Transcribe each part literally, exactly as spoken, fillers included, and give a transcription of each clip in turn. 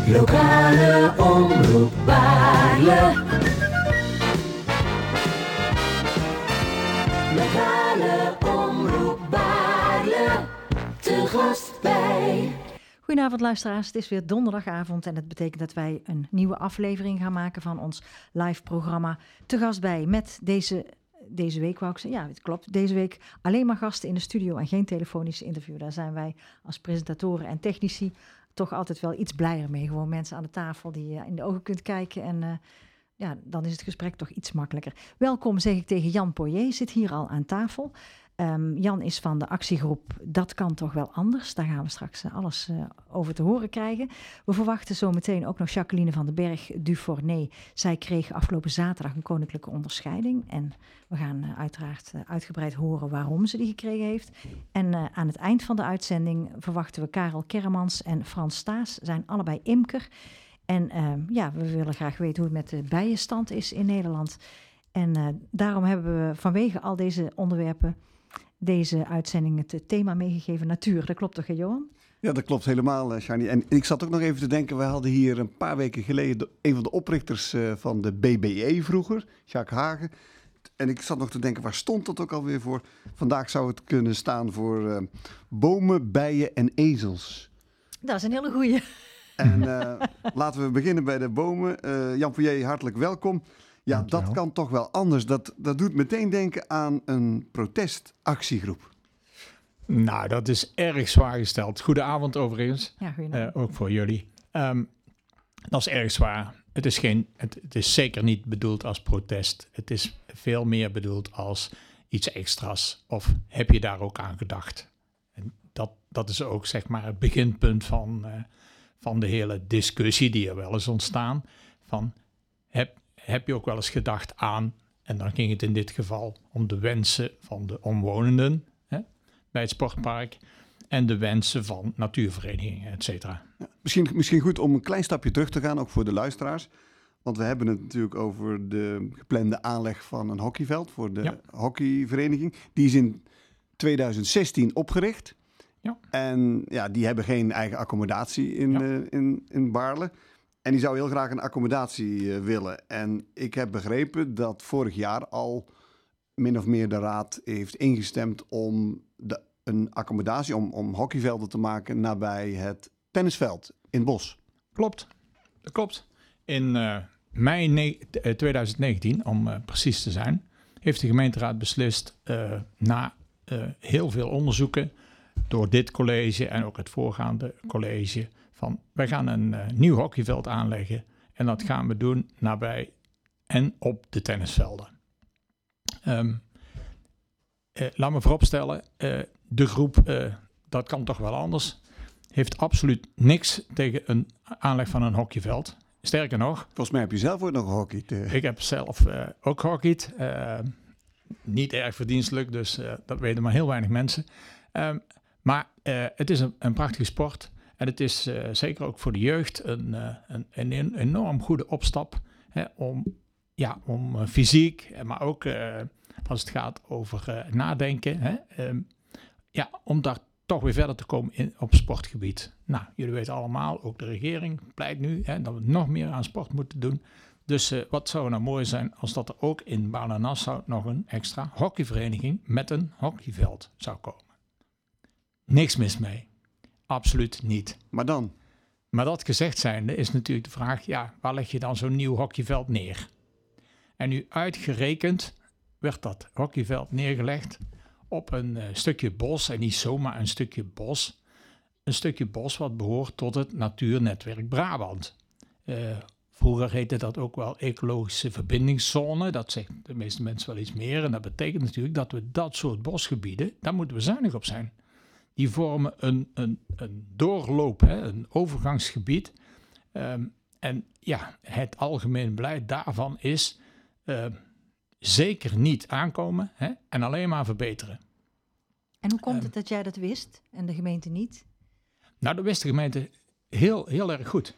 Lokale omroep Baarle. Lokale omroep Baarle. Te gast bij. Goedenavond luisteraars, het is weer donderdagavond en dat betekent dat wij een nieuwe aflevering gaan maken van ons live programma Te Gast Bij. Met deze, deze week, wou ik zeggen, ja het klopt, deze week alleen maar gasten in de studio en geen telefonische interview. Daar zijn wij als presentatoren en technici toch altijd wel iets blijer mee. Gewoon mensen aan de tafel die je in de ogen kunt kijken en uh, ja, dan is het gesprek toch iets makkelijker. Welkom zeg ik tegen Jan Poirier, zit hier al aan tafel. Um, Jan is van de actiegroep Dat kan toch wel anders. Daar gaan we straks uh, alles uh, over te horen krijgen. We verwachten zo meteen ook nog Jacqueline van den Berg du Fornet. Zij kreeg afgelopen zaterdag een koninklijke onderscheiding. En we gaan uh, uiteraard uh, uitgebreid horen waarom ze die gekregen heeft. En uh, aan het eind van de uitzending verwachten we Karel Kermans en Frans Staes. Zijn allebei imker. En uh, ja, we willen graag weten hoe het met de bijenstand is in Nederland. En uh, daarom hebben we vanwege al deze onderwerpen deze uitzending het thema meegegeven natuur. Dat klopt toch, hè, Johan? Ja, dat klopt helemaal, Shani. En ik zat ook nog even te denken, we hadden hier een paar weken geleden een van de oprichters uh, van de B B E vroeger, Jacques Hagen. En ik zat nog te denken, waar stond dat ook alweer voor? Vandaag zou het kunnen staan voor uh, bomen, bijen en ezels. Dat is een hele goeie. En uh, laten we beginnen bij de bomen. Uh, Jan Poirier, hartelijk welkom. Ja, Dankjewel. Dat kan toch wel anders. Dat, dat doet meteen denken aan een protestactiegroep. Nou, dat is erg zwaar gesteld. Goedenavond overigens. Ja, goedenavond. Uh, ook voor jullie. Um, dat is erg zwaar. Het is, geen, het, het is zeker niet bedoeld als protest. Het is veel meer bedoeld als iets extra's. Of heb je daar ook aan gedacht? En dat, dat is ook zeg maar het beginpunt van, uh, van de hele discussie die er wel eens ontstaan. Van, heb, heb je ook wel eens gedacht aan, en dan ging het in dit geval om de wensen van de omwonenden hè, bij het sportpark en de wensen van natuurverenigingen, et cetera. Ja, misschien, misschien goed om een klein stapje terug te gaan, ook voor de luisteraars. Want we hebben het natuurlijk over de geplande aanleg van een hockeyveld voor de ja. hockeyvereniging. Die is in twintig zestien opgericht. Ja. En ja, die hebben geen eigen accommodatie in, ja. uh, in, in Baarle. En die zou heel graag een accommodatie uh, willen. En ik heb begrepen dat vorig jaar al min of meer de raad heeft ingestemd om de, een accommodatie, om, om hockeyvelden te maken nabij het tennisveld in het bos. Klopt, dat klopt. In uh, mei ne- twintig negentien, om uh, precies te zijn, heeft de gemeenteraad beslist uh, na uh, heel veel onderzoeken door dit college en ook het voorgaande college van wij gaan een uh, nieuw hockeyveld aanleggen en dat gaan we doen nabij en op de tennisvelden. Um, uh, laat me vooropstellen, uh, de groep, uh, dat kan toch wel anders, heeft absoluut niks tegen een aanleg van een hockeyveld. Sterker nog... Volgens mij heb je zelf ook nog gehockeyd. Uh. Ik heb zelf uh, ook gehockeyd. Uh, niet erg verdienstelijk, dus uh, dat weten maar heel weinig mensen. Um, maar uh, het is een, een prachtige sport. En het is uh, zeker ook voor de jeugd een, uh, een, een enorm goede opstap hè, om, ja, om uh, fysiek, maar ook uh, als het gaat over uh, nadenken, hè, um, ja, om daar toch weer verder te komen in, op sportgebied. Nou, jullie weten allemaal, ook de regering pleit nu hè, dat we nog meer aan sport moeten doen. Dus uh, wat zou nou mooi zijn als dat er ook in Baarle-Nassau nog een extra hockeyvereniging met een hockeyveld zou komen. Niks mis mee. Absoluut niet. Maar dan? Maar dat gezegd zijnde is natuurlijk de vraag, ja, waar leg je dan zo'n nieuw hockeyveld neer? En nu uitgerekend werd dat hockeyveld neergelegd op een uh, stukje bos, en niet zomaar een stukje bos. Een stukje bos wat behoort tot het Natuurnetwerk Brabant. Uh, vroeger heette dat ook wel ecologische verbindingszone. Dat zegt de meeste mensen wel iets meer. En dat betekent natuurlijk dat we dat soort bosgebieden, daar moeten we zuinig op zijn. Die vormen een, een, een doorloop, hè, een overgangsgebied. Um, en ja, het algemeen beleid daarvan is uh, zeker niet aankomen hè, en alleen maar verbeteren. En hoe komt um, het dat jij dat wist en de gemeente niet? Nou, dat wist de gemeente heel, heel erg goed.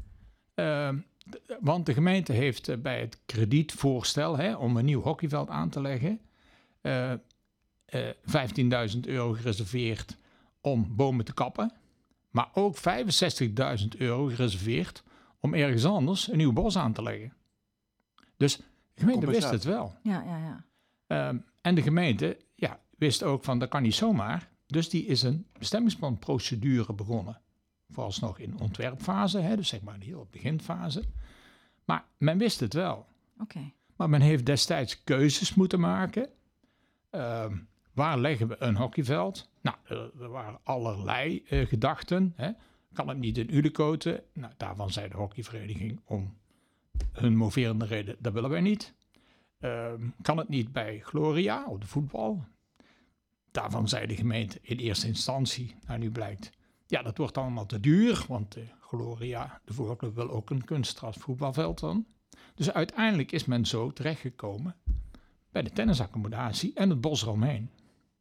Uh, want de gemeente heeft uh, bij het kredietvoorstel hè, om een nieuw hockeyveld aan te leggen Uh, uh, vijftienduizend euro gereserveerd om bomen te kappen. maar ook vijfenzestigduizend euro gereserveerd om ergens anders een nieuw bos aan te leggen. Dus de gemeente wist het wel. Ja, ja, ja. Um, en de gemeente ja, wist ook van dat kan niet zomaar. Dus die is een bestemmingsplanprocedure begonnen. Vooralsnog in ontwerpfase, hè, dus zeg maar in de hele beginfase. Maar men wist het wel. Oké. Okay. Maar men heeft destijds keuzes moeten maken. Um, waar leggen we een hockeyveld? Nou, er, er waren allerlei uh, gedachten. Hè. Kan het niet in Ulekoten? Nou, daarvan zei de hockeyvereniging om hun moverende reden, dat willen wij niet. Um, kan het niet bij Gloria, op de voetbal? Daarvan zei de gemeente in eerste instantie, nou nu blijkt, ja dat wordt allemaal te duur, want uh, Gloria, de voetbalclub, wil ook een kunstgras voetbalveld dan. Dus uiteindelijk is men zo terechtgekomen bij de tennisaccommodatie en het bos eromheen.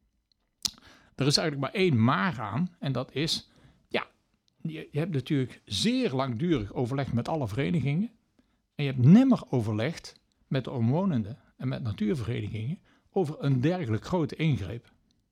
Er is eigenlijk maar één maar aan en dat is, ja, je, je hebt natuurlijk zeer langdurig overlegd met alle verenigingen en je hebt nimmer overlegd met de omwonenden en met natuurverenigingen over een dergelijk grote ingreep.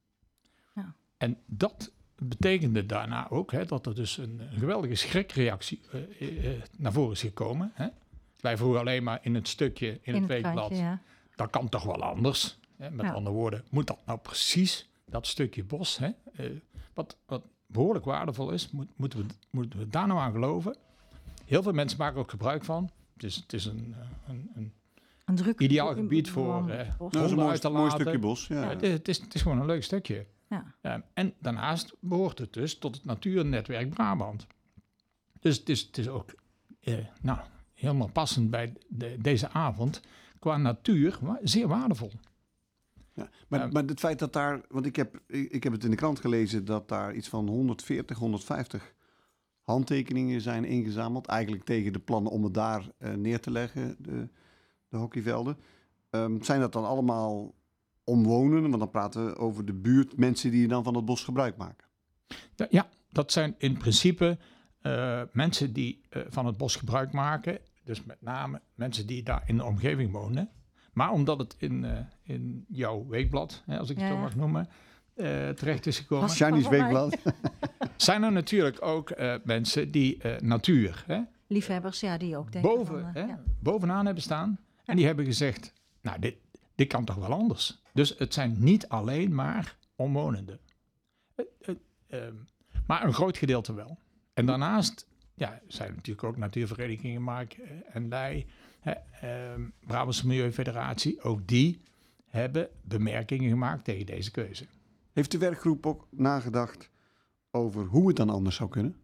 Ja. En dat betekende daarna ook hè, dat er dus een, een geweldige schrikreactie uh, uh, naar voren is gekomen. Hè. Wij vroegen alleen maar in het stukje, in, in het, het weekblad, kantje, ja. Dat kan toch wel anders. Hè. Met ja. andere woorden, moet dat nou precies, dat stukje bos, hè, uh, wat, wat behoorlijk waardevol is, moet, moeten, we, moeten we daar nou aan geloven? Heel veel mensen maken ook gebruik van. Het is, het is een, een, een Een druk, ideaal gebied voor uh, honden ja, uit te laten. Een mooi stukje bos. Ja. Ja, het, is, het, is, het is gewoon een leuk stukje. Ja. Um, en daarnaast behoort het dus tot het Natuurnetwerk Brabant. Dus het is, het is ook uh, nou, helemaal passend bij de, deze avond qua natuur wa- zeer waardevol. Ja, maar, um, maar het feit dat daar, want ik heb, ik heb het in de krant gelezen dat daar iets van honderdveertig, honderdvijftig handtekeningen zijn ingezameld. Eigenlijk tegen de plannen om het daar uh, neer te leggen, de, de hockeyvelden. Um, zijn dat dan allemaal omwonenden? Want dan praten we over de buurt, mensen die dan van het bos gebruik maken. Ja, ja dat zijn in principe uh, mensen die uh, van het bos gebruik maken. Dus met name mensen die daar in de omgeving wonen. Maar omdat het in, uh, in jouw weekblad, hè, als ik het ja, zo mag noemen, uh, terecht is gekomen. Chinese weekblad. Zijn er natuurlijk ook uh, mensen die uh, natuur, hè, liefhebbers, ja, die ook denken boven, van, uh, hè, ja. bovenaan hebben staan. Ja. En die hebben gezegd, nou, dit, dit kan toch wel anders. Dus het zijn niet alleen maar omwonenden. Uh, uh, uh, maar een groot gedeelte wel. En daarnaast ja, zijn natuurlijk ook natuurverenigingen, Mark uh, en Ley, uh, uh, Brabantse Milieufederatie, ook die hebben bemerkingen gemaakt tegen deze keuze. Heeft de werkgroep ook nagedacht over hoe het dan anders zou kunnen?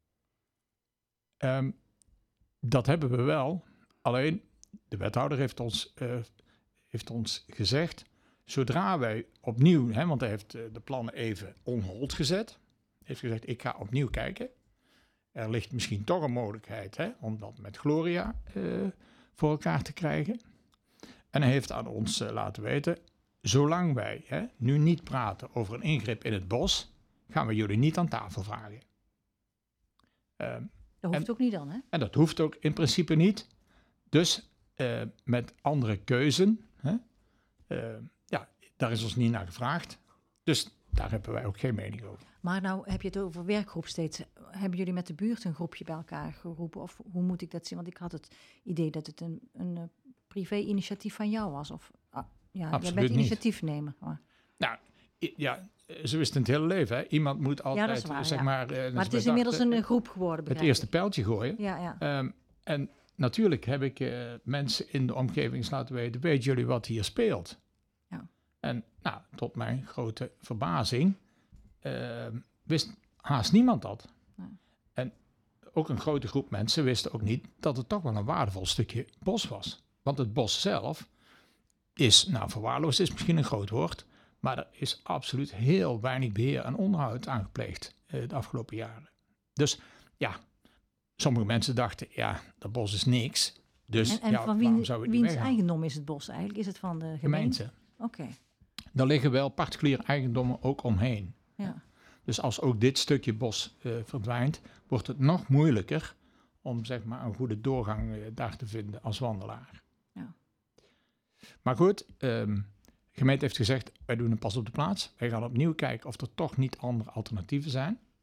Um, dat hebben we wel. Alleen de wethouder heeft ons, uh, heeft ons gezegd, zodra wij opnieuw, hè, want hij heeft uh, de plannen even on hold gezet, heeft gezegd, ik ga opnieuw kijken. Er ligt misschien toch een mogelijkheid hè, om dat met Gloria uh, voor elkaar te krijgen. En hij heeft aan ons uh, laten weten, zolang wij hè, nu niet praten over een ingreep in het bos, gaan we jullie niet aan tafel vragen. Uh, dat hoeft en, ook niet dan, hè? En dat hoeft ook in principe niet. Dus uh, met andere keuzen, hè, uh, ja, daar is ons niet naar gevraagd. Dus daar hebben wij ook geen mening over. Maar nou heb je het over werkgroep steeds. Hebben jullie met de buurt een groepje bij elkaar geroepen? Of hoe moet ik dat zien? Want ik had het idee dat het een, een uh, privé-initiatief van jou was. Of ah, ja, Absoluut jij bent niet. initiatiefnemer. Maar. Nou, ja, zo is het in het hele leven. Hè. Iemand moet altijd, ja, dat is waar, zeg ja. maar... Uh, maar het is inmiddels een, een groep geworden, Het eerste ik. pijltje gooien. Ja, ja. Um, en natuurlijk heb ik uh, mensen in de omgeving laten weten, weet jullie wat hier speelt? Ja. En nou, tot mijn grote verbazing uh, wist haast niemand dat. Ja. En ook een grote groep mensen wisten ook niet dat het toch wel een waardevol stukje bos was. Want het bos zelf is, nou verwaarloosd is misschien een groot woord, maar er is absoluut heel weinig beheer en onderhoud aangepleegd uh, de afgelopen jaren. Dus ja, sommige mensen dachten, ja, dat bos is niks. Dus en en ja, van waarom wie, zou ik wiens niet meegaan? eigendom is het bos eigenlijk? Is het van de gemeente? Gemeente. Oké. Okay. Daar liggen wel particuliere eigendommen ook omheen. Ja. Dus als ook dit stukje bos uh, verdwijnt, wordt het nog moeilijker om zeg maar een goede doorgang uh, daar te vinden als wandelaar. Ja. Maar goed, um, de gemeente heeft gezegd, wij doen een pas op de plaats. Wij gaan opnieuw kijken of er toch niet andere alternatieven zijn.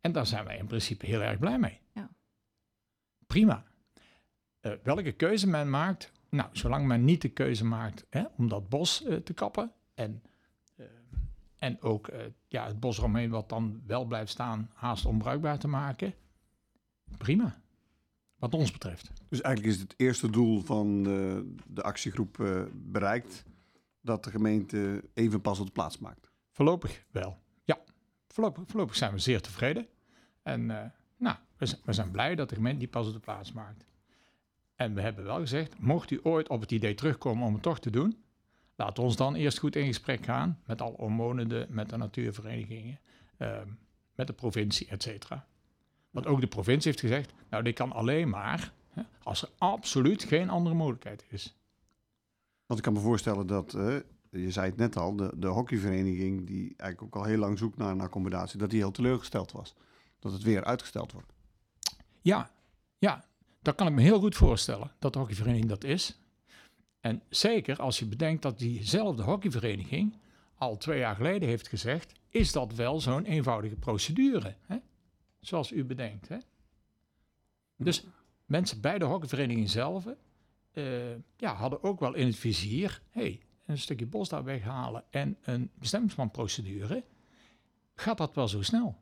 En daar zijn wij in principe heel erg blij mee. Ja. Prima. Uh, welke keuze men maakt, nou, zolang men niet de keuze maakt hè, om dat bos uh, te kappen en, uh, en ook uh, ja, het bos eromheen wat dan wel blijft staan haast onbruikbaar te maken, prima. Wat ons betreft. Dus eigenlijk is het eerste doel van de, de actiegroep uh, bereikt, dat de gemeente even pas op de plaats maakt. Voorlopig wel, ja. Voorlopig, voorlopig zijn we zeer tevreden. En uh, nou, we zijn, we zijn blij dat de gemeente die pas op de plaats maakt. En we hebben wel gezegd, mocht u ooit op het idee terugkomen om het toch te doen, laat ons dan eerst goed in gesprek gaan met alle omwonenden, met de natuurverenigingen, uh, met de provincie, et cetera. Want ook de provincie heeft gezegd, nou dit kan alleen maar hè, als er absoluut geen andere mogelijkheid is. Want ik kan me voorstellen dat, uh, je zei het net al, de, de hockeyvereniging die eigenlijk ook al heel lang zoekt naar een accommodatie, dat die heel teleurgesteld was. Dat het weer uitgesteld wordt. Ja, ja, dat kan ik me heel goed voorstellen, dat de hockeyvereniging dat is. En zeker als je bedenkt dat diezelfde hockeyvereniging al twee jaar geleden heeft gezegd, is dat wel zo'n eenvoudige procedure, hè? Zoals u bedenkt. Hè? Dus mensen bij de hockeyvereniging zelf uh, ja, hadden ook wel in het vizier, hey, een stukje bos daar weghalen en een bestemmingsplanprocedure. Gaat dat wel zo snel?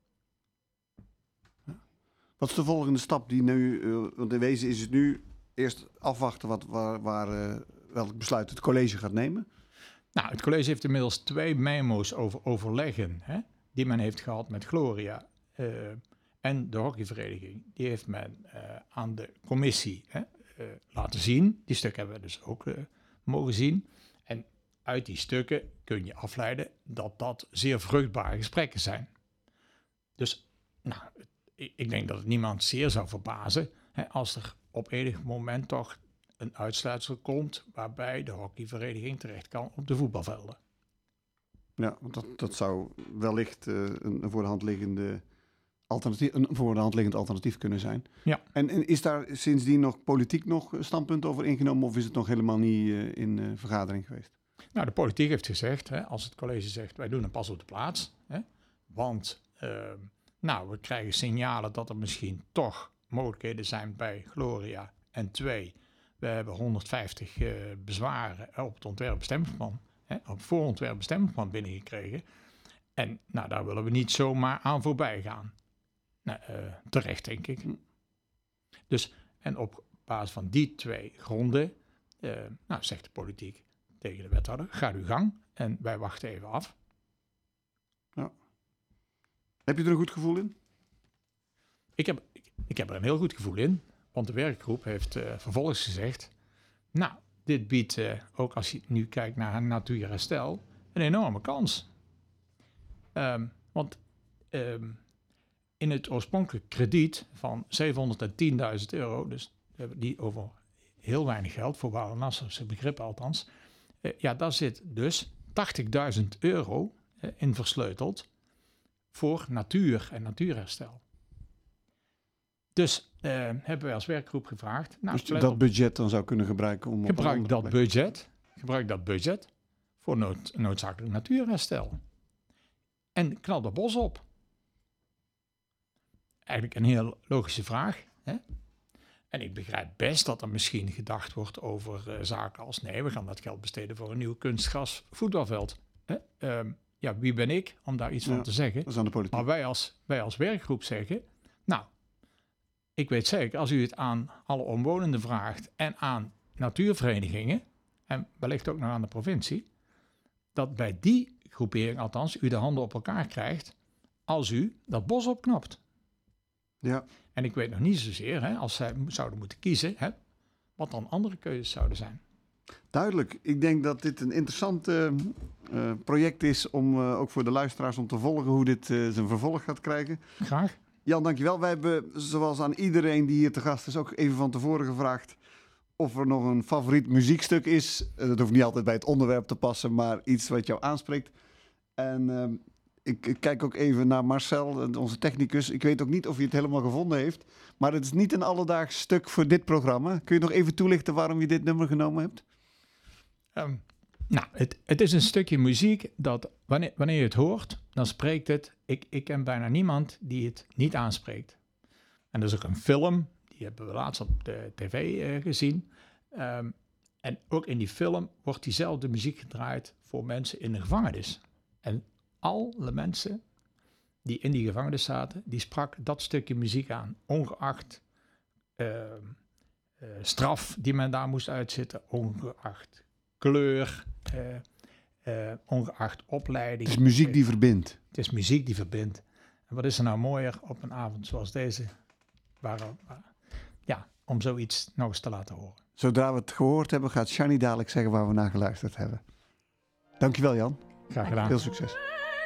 Wat is de volgende stap die nu, uh, want in wezen is het nu eerst afwachten wat, waar, waar, uh, welk besluit het college gaat nemen? Nou, het college heeft inmiddels twee memo's over overleggen, hè, die men heeft gehad met Gloria uh, en de hockeyvereniging. Die heeft men uh, aan de commissie hè, uh, laten zien. Die stukken hebben we dus ook uh, mogen zien. En uit die stukken kun je afleiden dat dat zeer vruchtbare gesprekken zijn. Dus, nou, ik denk dat het niemand zeer zou verbazen hè, als er op enig moment toch een uitsluitsel komt waarbij de hockeyvereniging terecht kan op de voetbalvelden. Ja, want dat, dat zou wellicht uh, een, een voor de hand liggende alternatief, een voor de hand liggend alternatief kunnen zijn. Ja. En, en is daar sindsdien nog politiek nog standpunt over ingenomen of is het nog helemaal niet uh, in uh, vergadering geweest? Nou, de politiek heeft gezegd, hè, als het college zegt, wij doen een pas op de plaats, hè, want uh, nou, we krijgen signalen dat er misschien toch mogelijkheden zijn bij Gloria. En twee, we hebben honderdvijftig uh, bezwaren op het ontwerpbestemmingsplan, hè, op het voorontwerpbestemmingsplan binnengekregen. En nou, daar willen we niet zomaar aan voorbij gaan. Nou, uh, terecht, denk ik. Dus, en op basis van die twee gronden, uh, nou, zegt de politiek tegen de wethouder, ga uw gang en wij wachten even af. Ja. Heb je er een goed gevoel in? Ik heb, ik, ik heb er een heel goed gevoel in, want de werkgroep heeft uh, vervolgens gezegd, nou, dit biedt, uh, ook als je nu kijkt naar natuurherstel, een enorme kans. Um, want um, in het oorspronkelijk krediet van zevenhonderdtienduizend euro, dus we hebben die over heel weinig geld, voor Wouwer-Nassau's begrip althans, uh, ja, daar zit dus tachtigduizend euro uh, in versleuteld voor natuur en natuurherstel. Dus uh, hebben wij als werkgroep gevraagd. Nou, dus dat op, budget dan zou kunnen gebruiken om. Gebruik dat budget. Gebruik dat budget voor nood, noodzakelijk natuurherstel. En knal dat bos op. Eigenlijk een heel logische vraag. Hè? En ik begrijp best dat er misschien gedacht wordt over uh, zaken als nee, we gaan dat geld besteden voor een nieuw kunstgras voetbalveld. Hè? Um, ja, wie ben ik om daar iets ja, van te zeggen? Dat is aan de politiek. Maar wij als, wij als werkgroep zeggen, nou, ik weet zeker, als u het aan alle omwonenden vraagt en aan natuurverenigingen, en wellicht ook nog aan de provincie, dat bij die groepering althans u de handen op elkaar krijgt als u dat bos opknapt. Ja. En ik weet nog niet zozeer, hè, als zij zouden moeten kiezen, hè, wat dan andere keuzes zouden zijn. Duidelijk. Ik denk dat dit een interessant uh, uh, project is om uh, ook voor de luisteraars om te volgen hoe dit uh, zijn vervolg gaat krijgen. Graag. Jan, dankjewel. Wij hebben, zoals aan iedereen die hier te gast is, ook even van tevoren gevraagd of er nog een favoriet muziekstuk is. Uh, dat hoeft niet altijd bij het onderwerp te passen, maar iets wat jou aanspreekt. En uh, ik, ik kijk ook even naar Marcel, onze technicus. Ik weet ook niet of hij het helemaal gevonden heeft, maar het is niet een alledaags stuk voor dit programma. Kun je nog even toelichten waarom je dit nummer genomen hebt? Um, nou, het, het is een stukje muziek dat wanneer, wanneer je het hoort, dan spreekt het... Ik, ik ken bijna niemand die het niet aanspreekt. En er is ook een film, die hebben we laatst op de tv uh, gezien. Um, en ook in die film wordt diezelfde muziek gedraaid voor mensen in de gevangenis. En alle mensen die in die gevangenis zaten, die sprak dat stukje muziek aan. Ongeacht uh, uh, straf die men daar moest uitzitten, ongeacht kleur, uh, uh, ongeacht opleiding. Het is muziek die verbindt. Het is muziek die verbindt. En wat is er nou mooier op een avond zoals deze, waar, waar, ja, om zoiets nog eens te laten horen. Zodra we het gehoord hebben, gaat Shani dadelijk zeggen waar we naar geluisterd hebben. Dankjewel, Jan. Graag gedaan. Veel succes.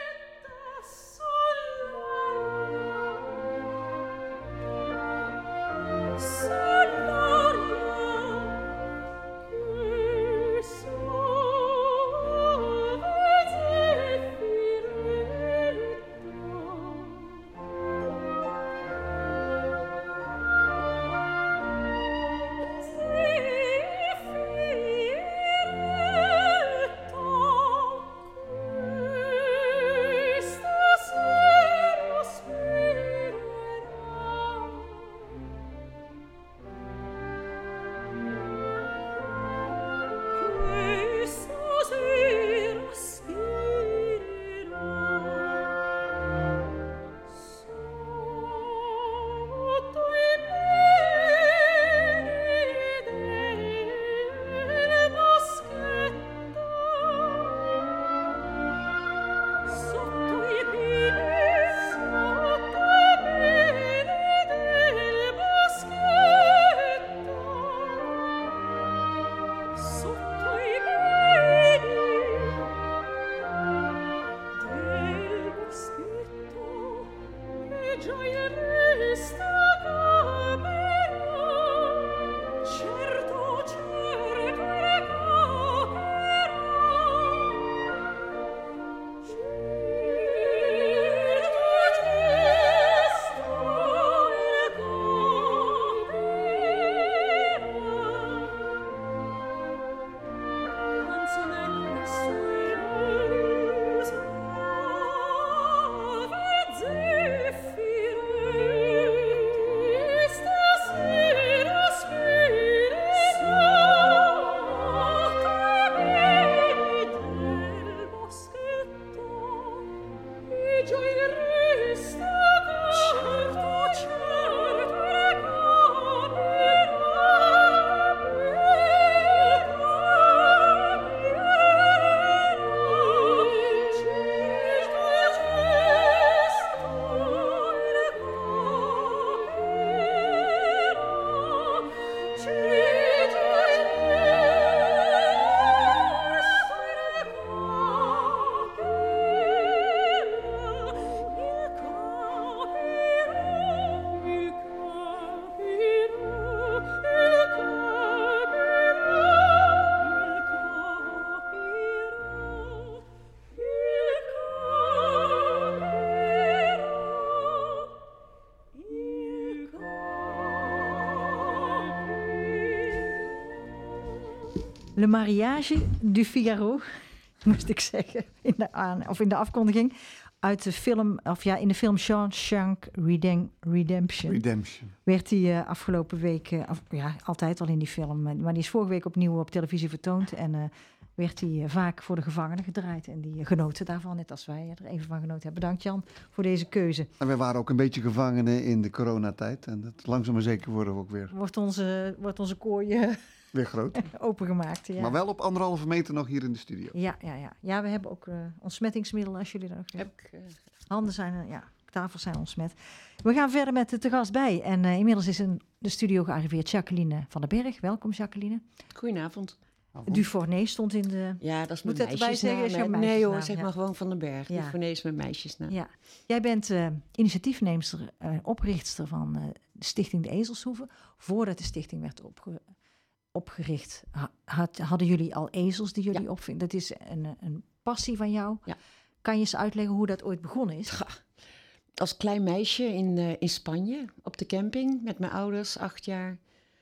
Le Mariage du Figaro, moest ik zeggen, in de, aan, of in de afkondiging, uit de film, of ja, in de film Shawshank Redem- Redemption. Redemption. Werd die uh, afgelopen week, uh, af, ja, altijd al in die film, maar die is vorige week opnieuw op televisie vertoond en uh, werd die uh, vaak voor de gevangenen gedraaid. En die uh, genoten daarvan, net als wij er even van genoten hebben. Bedankt Jan voor deze keuze. En wij waren ook een beetje gevangenen in de coronatijd en dat langzaam maar zeker worden we ook weer, Wordt onze, wordt onze kooi uh, weer groot. opengemaakt. Ja. Maar wel op anderhalve meter nog hier in de studio. Ja, ja, ja. ja, we hebben ook uh, ontsmettingsmiddelen als jullie dat ook Heb ik, uh, handen zijn, uh, ja, tafels zijn ontsmet. We gaan verder met de te gast bij. En uh, inmiddels is in de studio gearriveerd Jacqueline van den Berg. Welkom Jacqueline. Goedenavond. Dufourné stond in de... Ja, dat is Moet mijn dat erbij zeggen, is jouw meisjesnaam. Nee hoor, meisjesnaam, zeg ja. maar gewoon Van den Berg. Ja. Dufourné is mijn meisjesnaam. Ja. Jij bent uh, initiatiefneemster, uh, oprichtster van uh, de stichting De Ezelshoeve. Voordat de stichting werd opge- opgericht, ha- had, hadden jullie al ezels die jullie Ja. opvinden. Dat is een, een passie van jou. Ja. Kan je eens uitleggen hoe dat ooit begonnen is? Ja. Als klein meisje in, uh, in Spanje, op de camping, met mijn ouders, acht jaar.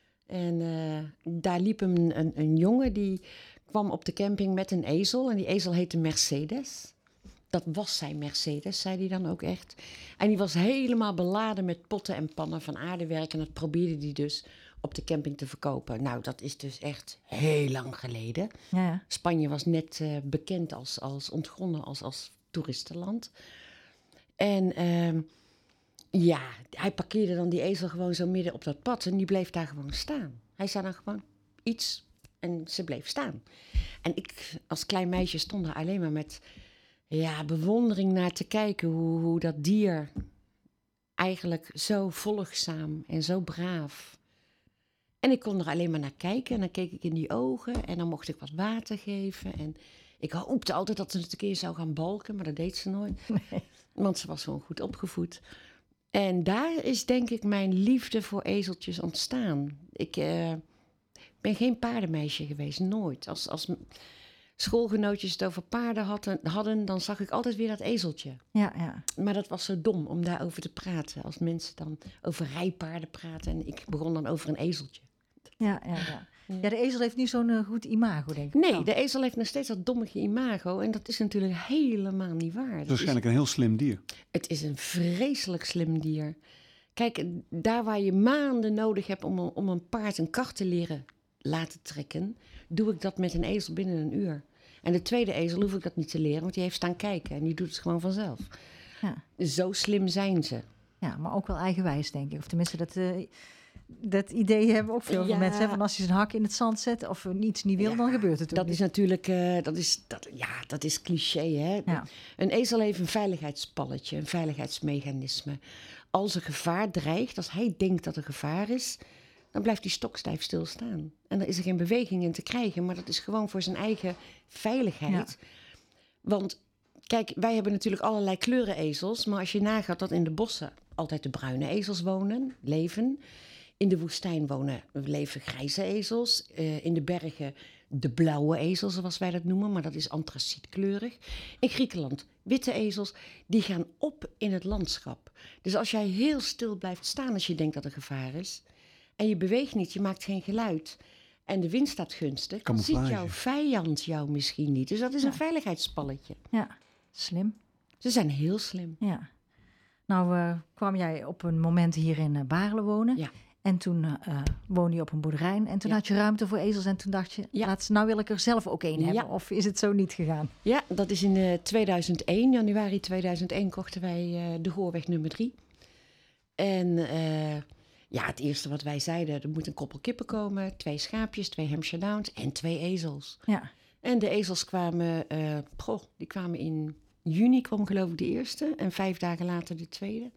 En uh, daar liep een, een, een jongen die kwam op de camping met een ezel. En die ezel heette Mercedes. dat was zijn Mercedes, zei hij dan ook echt. En die was helemaal beladen met potten en pannen van aardewerk. En dat probeerde hij dus op de camping te verkopen. Nou, dat is dus echt heel lang geleden. Ja, ja. Spanje was net uh, bekend als, als ontgonnen als, als toeristenland. En uh, ja, hij parkeerde dan die ezel gewoon zo midden op dat pad. En die bleef daar gewoon staan. Hij zei dan gewoon iets en ze bleef staan. En ik als klein meisje stond er alleen maar met ja, bewondering naar te kijken. Hoe, hoe dat dier eigenlijk zo volgzaam en zo braaf. En ik kon er alleen maar naar kijken. En dan keek ik in die ogen. En dan mocht ik wat water geven. En ik hoopte altijd dat ze het een keer zou gaan balken. Maar dat deed ze nooit. Nee. Want ze was gewoon goed opgevoed. En daar is denk ik mijn liefde voor ezeltjes ontstaan. Ik uh, ben geen paardenmeisje geweest. Nooit. Als, als schoolgenootjes het over paarden hadden, hadden, dan zag ik altijd weer dat ezeltje. Ja, ja. Maar dat was zo dom om daarover te praten. Als mensen dan over rijpaarden praten. En ik begon dan over een ezeltje. Ja, ja, ja. Ja, de ezel heeft nu zo'n uh, goed imago, denk ik. Nee, de ezel heeft nog steeds dat dommige imago. En dat is natuurlijk helemaal niet waar. Het is waarschijnlijk een heel slim dier. Het is een vreselijk slim dier. Kijk, daar waar je maanden nodig hebt om, om een paard een kar te leren laten trekken, doe ik dat met een ezel binnen een uur. En de tweede ezel hoef ik dat niet te leren, want die heeft staan kijken en die doet het gewoon vanzelf. Ja. Zo slim zijn ze. Ja, maar ook wel eigenwijs, denk ik. Of tenminste, dat, uh, dat idee hebben ook veel Ja. mensen. Hè, van als je zijn hak in het zand zet of iets niet wil, Ja, dan gebeurt het ook Dat niet. is natuurlijk, uh, dat is, dat, ja, dat is cliché, hè. Ja. Een ezel heeft een veiligheidspalletje, een veiligheidsmechanisme. Als er gevaar dreigt, als hij denkt dat er gevaar is, dan blijft hij stokstijf stilstaan. En dan is er geen beweging in te krijgen, maar dat is gewoon voor zijn eigen veiligheid. Ja. Want kijk, wij hebben natuurlijk allerlei kleuren ezels, maar als je nagaat dat in de bossen altijd de bruine ezels wonen, leven. In de woestijn wonen, leven grijze ezels. Uh, in de bergen de blauwe ezels, zoals wij dat noemen, maar dat is antracietkleurig. In Griekenland witte ezels, die gaan op in het landschap. Dus als jij heel stil blijft staan als je denkt dat er gevaar is, en je beweegt niet, je maakt geen geluid, en de wind staat gunstig, dan ziet jouw vijand jou misschien niet. Dus dat is ja. een veiligheidspalletje. Ja, slim. Ze zijn heel slim. Ja. Nou uh, kwam jij op een moment hier in uh, Baarle wonen. Ja. En toen uh, woonde je op een boerderij. En toen ja. had je ruimte voor ezels. En toen dacht je, ja. laat, nou wil ik er zelf ook één hebben. Ja. Of is het zo niet gegaan? Ja, dat is in uh, tweeduizend één. Januari tweeduizend één kochten wij uh, de Goorweg nummer drie. En uh, ja, het eerste wat wij zeiden, er moet een koppel kippen komen. Twee schaapjes, twee Hampshire Downs en twee ezels. Ja. En de ezels kwamen, uh, goh, die kwamen in juni, kwam geloof ik de eerste. En vijf dagen later de tweede.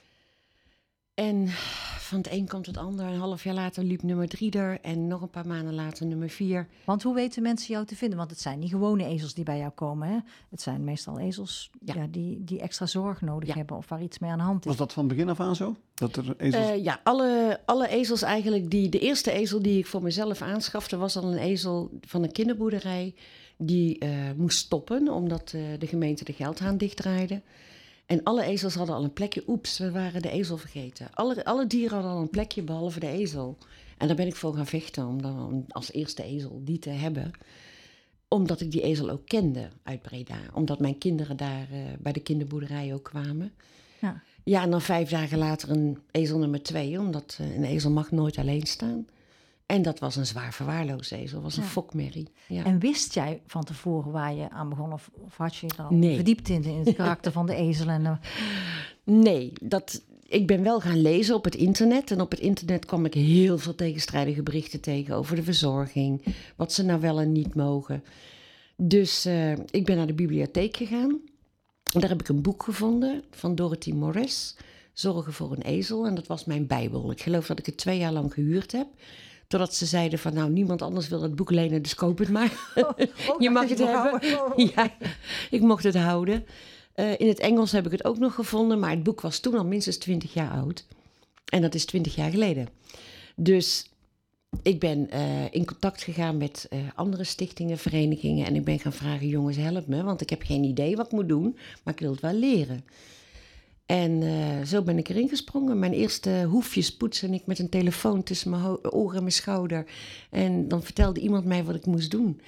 En van het een komt het ander. Een half jaar later liep nummer drie er. En nog een paar maanden later nummer vier. Want hoe weten mensen jou te vinden? Want het zijn niet gewone ezels die bij jou komen. Hè? Het zijn meestal ezels ja. Ja, die, die extra zorg nodig ja. hebben. Of waar iets mee aan de hand is. Was dat van begin af aan zo? Dat er ezels... Uh, ja, alle, alle ezels eigenlijk. Die, de eerste ezel die ik voor mezelf aanschafte was al een ezel van een kinderboerderij. Die uh, moest stoppen omdat uh, de gemeente de geldhaan dichtdraaide. En alle ezels hadden al een plekje. Oeps, we waren de ezel vergeten. Alle, alle dieren hadden al een plekje, behalve de ezel. En daar ben ik voor gaan vechten, om dan om als eerste ezel die te hebben. Omdat ik die ezel ook kende uit Breda. Omdat mijn kinderen daar uh, bij de kinderboerderij ook kwamen. Ja. Ja, en dan vijf dagen later een ezel nummer twee. Omdat uh, een ezel mag nooit alleen staan. En dat was een zwaar verwaarloosd ezel. was een ja. fokmerrie. Ja. En wist jij van tevoren waar je aan begon? Of, of had je dan nee. verdiept in, in het karakter van de ezel? En, uh... Nee, dat, ik ben wel gaan lezen op het internet. En op het internet kwam ik heel veel tegenstrijdige berichten tegen over de verzorging. Wat ze nou wel en niet mogen. Dus uh, ik ben naar de bibliotheek gegaan. En daar heb ik een boek gevonden van Dorothy Morris. Zorgen voor een ezel. En dat was mijn bijbel. Ik geloof dat ik het twee jaar lang gehuurd heb. Totdat ze zeiden van, nou, niemand anders wil het boek lenen, dus koop het maar. Oh, oh, je mag het hebben. Oh. Ja, ik mocht het houden. Uh, in het Engels heb ik het ook nog gevonden, maar het boek was toen al minstens twintig jaar oud. En dat is twintig jaar geleden. Dus ik ben uh, in contact gegaan met uh, andere stichtingen, verenigingen. En ik ben gaan vragen, jongens, help me, want ik heb geen idee wat ik moet doen, maar ik wil het wel leren. En uh, zo ben ik erin gesprongen. Mijn eerste hoefjes poetste ik met een telefoon tussen mijn ho- oren en mijn schouder. En dan vertelde iemand mij wat ik moest doen.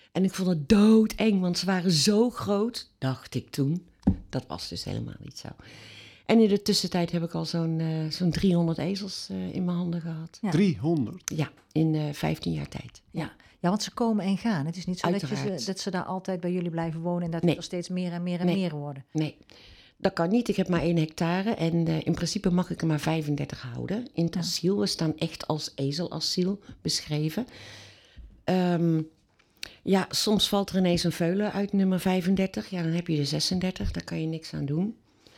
En ik vond het doodeng, want ze waren zo groot, dacht ik toen. Dat was dus helemaal niet zo. En in de tussentijd heb ik al zo'n uh, zo'n driehonderd ezels uh, in mijn handen gehad. Ja. driehonderd? Ja, in uh, vijftien jaar tijd. Ja. Ja, want ze komen en gaan. Het is niet zo dat, je Uiteraard. ze, dat ze daar altijd bij jullie blijven wonen en dat Nee. er steeds meer en meer en Nee. meer worden. Nee, dat kan niet. Ik heb maar één hectare en uh, in principe mag ik er maar vijfendertig houden. In het Ja. asiel, we staan echt als ezelasiel beschreven. Um, ja, soms valt er ineens een veulen uit nummer vijfendertig. Ja, dan heb je de zesendertig, daar kan je niks aan doen.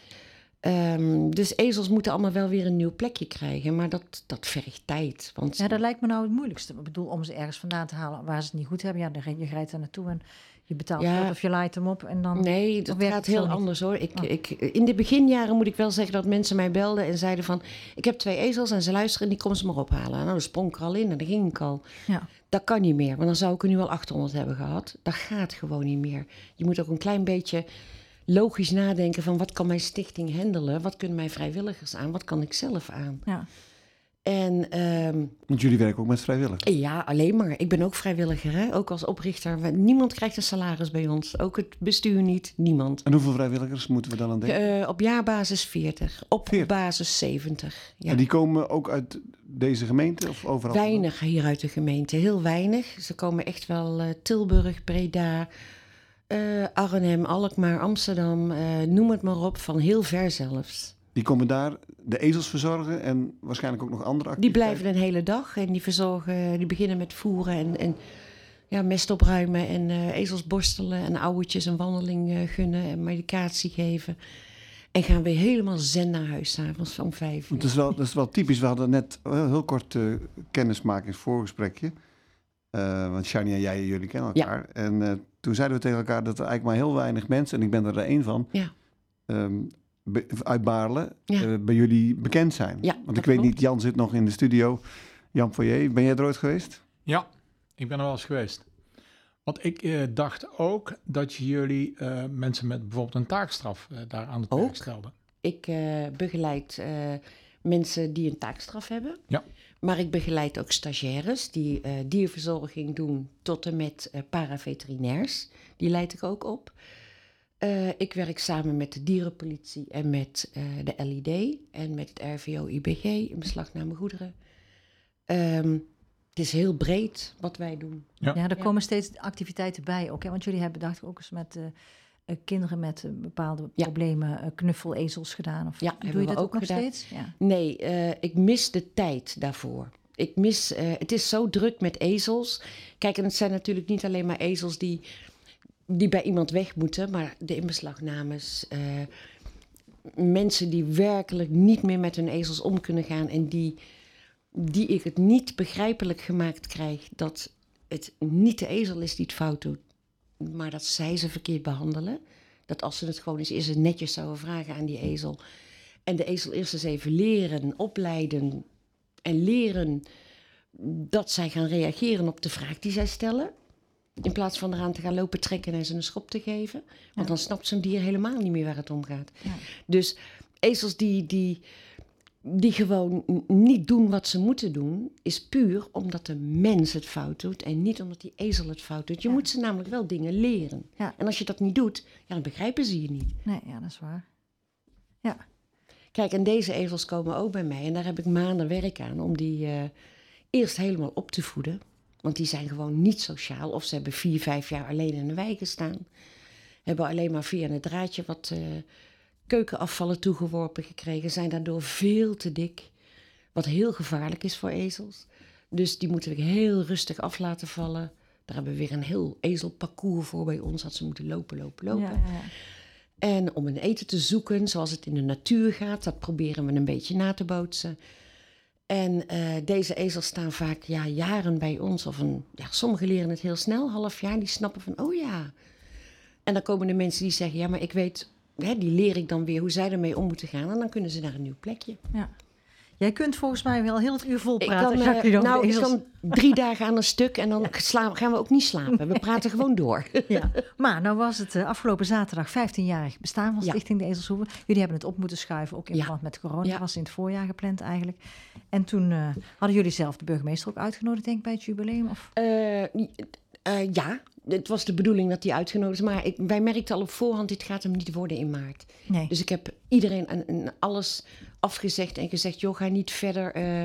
Um, dus ezels moeten allemaal wel weer een nieuw plekje krijgen, maar dat, dat vergt tijd. Want Ja, dat lijkt me nou het moeilijkste. Ik bedoel, om ze ergens vandaan te halen waar ze het niet goed hebben. Ja, dan ren je rijdt er naartoe en je betaalt Ja. geld of je laait hem op en dan... Nee, Of dat werkt gaat het zo heel niet? anders hoor. Ik, Oh. ik, in de beginjaren moet ik wel zeggen dat mensen mij belden en zeiden van... ik heb twee ezels en ze luisteren en die komen ze maar ophalen. Nou, dan sprong ik er al in en dan ging ik al. Ja. Dat kan niet meer, want dan zou ik er nu al achthonderd hebben gehad. Dat gaat gewoon niet meer. Je moet ook een klein beetje logisch nadenken van... wat kan mijn stichting handelen? Wat kunnen mijn vrijwilligers aan? Wat kan ik zelf aan? Ja. En um, Want jullie werken ook met vrijwilligers. ja, alleen maar. Ik ben ook vrijwilliger, hè? Ook als oprichter. Niemand krijgt een salaris bij ons. Ook het bestuur niet. Niemand. En hoeveel vrijwilligers moeten we dan aan denken? Uh, op jaarbasis veertig. Op veertig. basis zeventig. Ja. En die komen ook uit deze gemeente of overal? Weinig hier uit de gemeente. Heel weinig. Ze komen echt wel uh, Tilburg, Breda, uh, Arnhem, Alkmaar, Amsterdam. Uh, noem het maar op. Van heel ver zelfs. Die komen daar de ezels verzorgen en waarschijnlijk ook nog andere Die activiteiten? blijven een hele dag en die verzorgen, die beginnen met voeren en, en ja, mest opruimen en uh, ezels borstelen en ouwetjes een wandeling uh, gunnen en medicatie geven. En gaan weer helemaal zen naar huis, 's avonds om vijf uur. Dat is, wel, dat is wel typisch. We hadden net heel, heel kort uh, kennismaking, voorgesprekje. Uh, want Shani en jij, jullie kennen elkaar. Ja. En uh, toen zeiden we tegen elkaar dat er eigenlijk maar heel weinig mensen, en ik ben er er één van... Ja. Um, Be- uit Baarle, ja. uh, bij jullie bekend zijn. Ja, Want ik weet klopt. niet, Jan zit nog in de studio. Jan Foyer, ben jij er ooit geweest? Ja, ik ben er wel eens geweest. Want ik uh, dacht ook dat jullie uh, mensen met bijvoorbeeld een taakstraf uh, daar aan het werk stelden. Ik uh, begeleid uh, mensen die een taakstraf hebben. Ja. Maar ik begeleid ook stagiaires die uh, dierverzorging doen tot en met uh, paraveterinairs. Die leid ik ook op. Uh, ik werk samen met de dierenpolitie en met uh, de L I D en met het R V O I B G in beslagname goederen. Um, het is heel breed wat wij doen. Ja, ja er ja. komen steeds activiteiten bij ook. Hè? Want jullie hebben dacht ik ook eens met uh, uh, kinderen met uh, bepaalde ja. problemen uh, knuffelezels gedaan. Of ja, doe je dat ook, ook nog gedaan. steeds? Ja. Nee, uh, ik mis de tijd daarvoor. Ik mis, uh, het is zo druk met ezels. Kijk, en het zijn natuurlijk niet alleen maar ezels die... die bij iemand weg moeten, maar de inbeslagnames, uh, mensen die werkelijk niet meer met hun ezels om kunnen gaan en die, die ik het niet begrijpelijk gemaakt krijg dat het niet de ezel is die het fout doet, maar dat zij ze verkeerd behandelen. Dat als ze het gewoon eens eerst netjes zouden vragen aan die ezel en de ezel eerst eens even leren, opleiden en leren dat zij gaan reageren op de vraag die zij stellen. In plaats van eraan te gaan lopen trekken en ze een schop te geven. Want ja. dan snapt zo'n dier helemaal niet meer waar het om gaat. Ja. Dus ezels die, die, die gewoon niet doen wat ze moeten doen... is puur omdat de mens het fout doet... en niet omdat die ezel het fout doet. Je ja. moet ze namelijk wel dingen leren. Ja. En als je dat niet doet, ja, dan begrijpen ze je niet. Nee, ja, dat is waar. Ja. Kijk, en deze ezels komen ook bij mij. En daar heb ik maanden werk aan om die uh, eerst helemaal op te voeden... Want die zijn gewoon niet sociaal. Of ze hebben vier, vijf jaar alleen in de wei gestaan. Hebben alleen maar via een draadje wat uh, keukenafvallen toegeworpen gekregen. Zijn daardoor veel te dik. Wat heel gevaarlijk is voor ezels. Dus die moeten we heel rustig af laten vallen. Daar hebben we weer een heel ezelparcours voor bij ons. Dat ze moeten lopen, lopen, lopen. Ja, ja. En om een eten te zoeken zoals het in de natuur gaat. Dat proberen we een beetje na te bootsen. En uh, deze ezels staan vaak ja, jaren bij ons. Of een, ja, sommigen leren het heel snel, half jaar. Die snappen van, oh ja. En dan komen de mensen die zeggen, ja, maar ik weet... Hè, die leer ik dan weer hoe zij ermee om moeten gaan. En dan kunnen ze naar een nieuw plekje. Ja. Jij kunt volgens mij wel heel het uur vol praten. Ik kan, uh, nou, ik kan drie dagen aan een stuk en dan ja. sla- gaan we ook niet slapen. We praten gewoon door. Ja. Maar nou was het uh, afgelopen zaterdag vijftienjarig bestaan van Stichting ja. de Ezelshoeve. Jullie hebben het op moeten schuiven, ook in verband ja. met corona. Ja. Dat was in het voorjaar gepland eigenlijk. En toen uh, hadden jullie zelf de burgemeester ook uitgenodigd, denk ik, bij het jubileum? Of? Uh, Uh, ja, het was de bedoeling dat hij uitgenodigd is. Maar ik, wij merkten al op voorhand, dit gaat hem niet worden in maart. Nee. Dus ik heb iedereen en, en alles afgezegd en gezegd... joh, ga niet verder uh,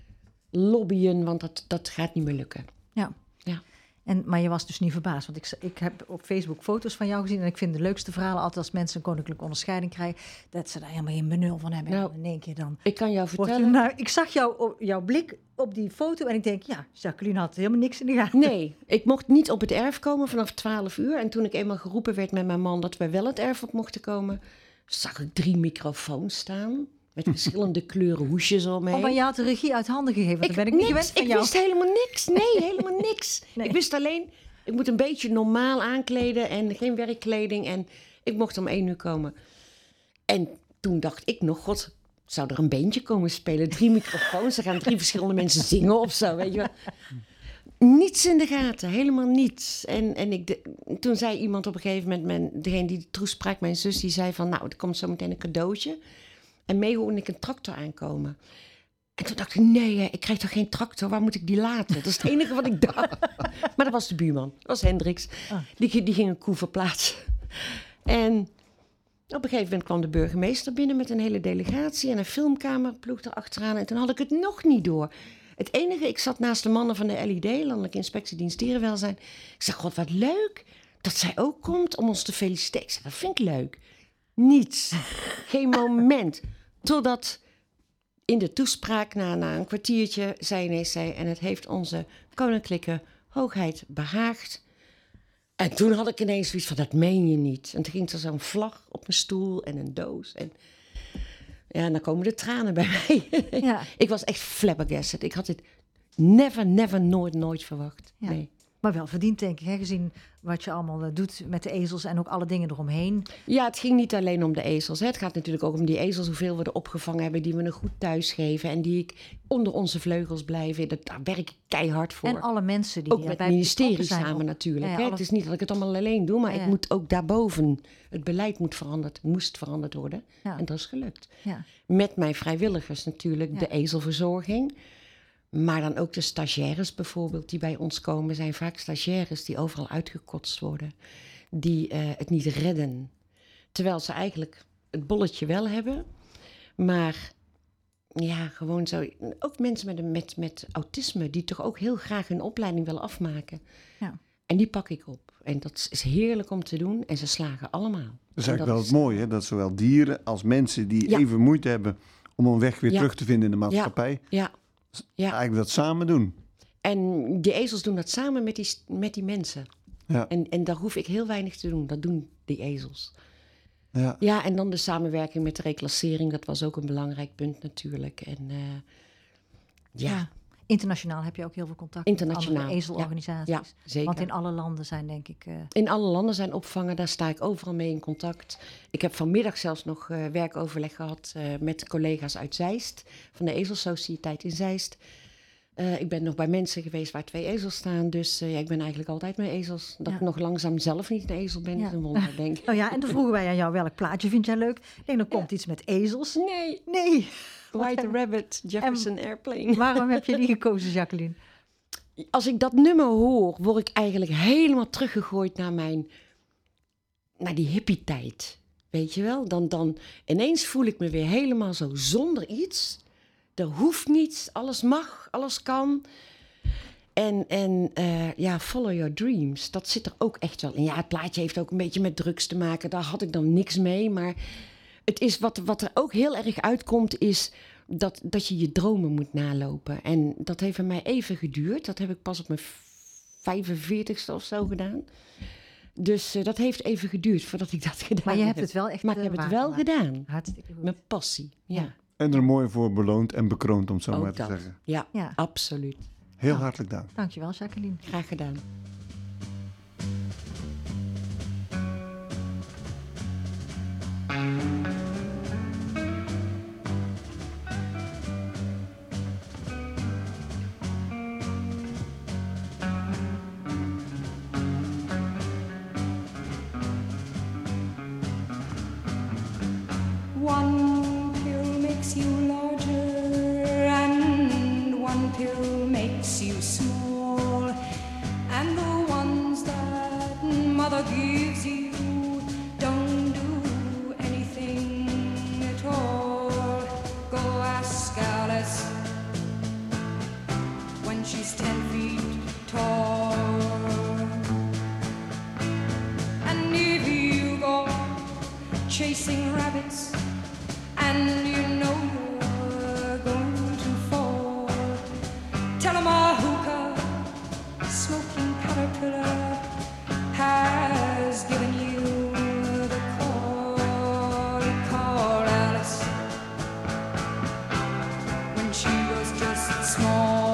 lobbyen, want dat, dat gaat niet meer lukken. Ja. Ja. En, maar je was dus niet verbaasd, want ik, ik heb op Facebook foto's van jou gezien... en ik vind de leukste verhalen altijd als mensen een koninklijke onderscheiding krijgen... dat ze daar helemaal geen benul van hebben. Nou, en in één keer dan... Ik kan jou wordt vertellen... er, nou, ik zag jou, jouw blik op die foto en ik denk... ja, Jacqueline had helemaal niks in de gaten. Nee, ik mocht niet op het erf komen vanaf twaalf uur. En toen ik eenmaal geroepen werd met mijn man dat wij wel het erf op mochten komen... zag ik drie microfoons staan... met verschillende kleuren hoesjes omheen. Oh, maar je had de regie uit handen gegeven. Dat Ik, ben ik niet niks, gewend van ik jou. wist helemaal niks. Nee, helemaal niks. Nee. Ik wist alleen, ik moet een beetje normaal aankleden en geen werkkleding. En ik mocht om één uur komen. En toen dacht ik nog, god, zou er een beentje komen spelen? Drie microfoons, er gaan drie verschillende mensen zingen of zo, weet je wel. Niets in de gaten, helemaal niets. En, en ik de, toen zei iemand op een gegeven moment, mijn, degene die toesprak, mijn zus, die zei van, nou, er komt zo meteen een cadeautje. En mee hoorde ik een tractor aankomen. En toen dacht ik, nee, ik krijg toch geen tractor? Waar moet ik die laten? Dat is het enige wat ik dacht. Maar dat was de buurman. Dat was Hendricks. Ah. Die, die ging een koe verplaatsen. En op een gegeven moment kwam de burgemeester binnen met een hele delegatie... en een filmkamer ploeg erachteraan. En toen had ik het nog niet door. Het enige, ik zat naast de mannen van de L I D... Landelijke Inspectiedienst Dierenwelzijn. Ik zei, god, wat leuk dat zij ook komt om ons te feliciteren. Ik zei, dat vind ik leuk. Niets. Geen moment. Totdat in de toespraak na, na een kwartiertje zei ineens zij... en het heeft onze koninklijke hoogheid behaagd. En toen had ik ineens zoiets van, dat meen je niet. En toen ging er zo'n vlag op mijn stoel en een doos. En ja, en dan komen de tranen bij mij. Ja. Ik was echt flabbergasted. Ik had dit never, never, nooit, nooit verwacht. Ja. Nee. Maar wel verdiend, denk ik, hè, gezien wat je allemaal uh, doet met de ezels... en ook alle dingen eromheen. Ja, het ging niet alleen om de ezels. Hè. Het gaat natuurlijk ook om die ezels, hoeveel we er opgevangen hebben... die we een goed thuis geven en die ik onder onze vleugels blijven. Dat, daar werk ik keihard voor. En alle mensen die ook met bij het ministerie betrokken zijn samen ook. natuurlijk. Ja, ja, hè. alle- Het is niet dat ik het allemaal alleen doe, maar Ja. ik moet ook daarboven... het beleid moet veranderd, moest veranderd worden. Ja. En dat is gelukt. Ja. Met mijn vrijwilligers natuurlijk, Ja. de ezelverzorging... Maar dan ook de stagiaires bijvoorbeeld die bij ons komen... zijn vaak stagiaires die overal uitgekotst worden. Die uh, het niet redden. Terwijl ze eigenlijk het bolletje wel hebben. Maar ja, gewoon zo... Ook mensen met, een, met, met autisme... die toch ook heel graag hun opleiding willen afmaken. Ja. En die pak ik op. En dat is heerlijk om te doen. En ze slagen allemaal. Dat is En eigenlijk wel is- het mooie, hè? Dat zowel dieren als mensen die Ja. even moeite hebben... om een weg weer Ja. terug te vinden in de maatschappij... Ja, ja. eigenlijk dat samen doen. En die ezels doen dat samen met die, met die mensen. Ja. En, en daar hoef ik heel weinig te doen. Dat doen die ezels. Ja. Ja, en dan de samenwerking met de reclassering. Dat was ook een belangrijk punt natuurlijk. En uh, ja, Ja. Internationaal heb je ook heel veel contact Internationaal, met andere ezelorganisaties. ja, zeker. Want in alle landen zijn denk ik... Uh, In alle landen zijn opvangen, daar sta ik overal mee in contact. Ik heb vanmiddag zelfs nog uh, werkoverleg gehad uh, met collega's uit Zeist. Van de Ezelsociëteit in Zeist. Uh, ik ben nog bij mensen geweest waar twee ezels staan. Dus uh, ja, ik ben eigenlijk altijd met ezels. Dat Ja. ik nog langzaam zelf niet een ezel ben, Ja. is een wonder, denk ik. nou ja, en toen vroegen wij aan jou welk plaatje vind jij leuk. Ik denk, dan komt iets met ezels. Nee, Nee. White Rabbit, Jefferson Airplane. Waarom heb je die gekozen, Jacqueline? Als ik dat nummer hoor, word ik eigenlijk helemaal teruggegooid naar mijn... naar die hippie-tijd. Weet je wel? Dan, dan ineens voel ik me weer helemaal zo zonder iets. Er hoeft niets, alles mag, alles kan. En, en uh, ja, follow your dreams, dat zit er ook echt wel in. Ja, het plaatje heeft ook een beetje met drugs te maken. Daar had ik dan niks mee, maar... Het is wat, wat er ook heel erg uitkomt, is dat, dat je je dromen moet nalopen. En dat heeft bij mij even geduurd. Dat heb ik pas op mijn vijfenveertigste of zo gedaan. Dus uh, dat heeft even geduurd voordat ik dat gedaan heb. Maar je hebt het wel echt Maar ik uh, heb het wel waargemaakt. gedaan. Hartstikke goed. Met passie, ja. Ja. En er mooi voor beloond en bekroond, om het zo Ook maar te dat. zeggen. Ja, Ja. absoluut. Heel Nou. hartelijk dank. Dankjewel, Jacqueline. Graag gedaan. One pill makes you larger, and one pill makes you small, and the one and you know you're going to fall. Tell 'em a hookah, smoking caterpillar has given you the call. He called Alice when she was just small.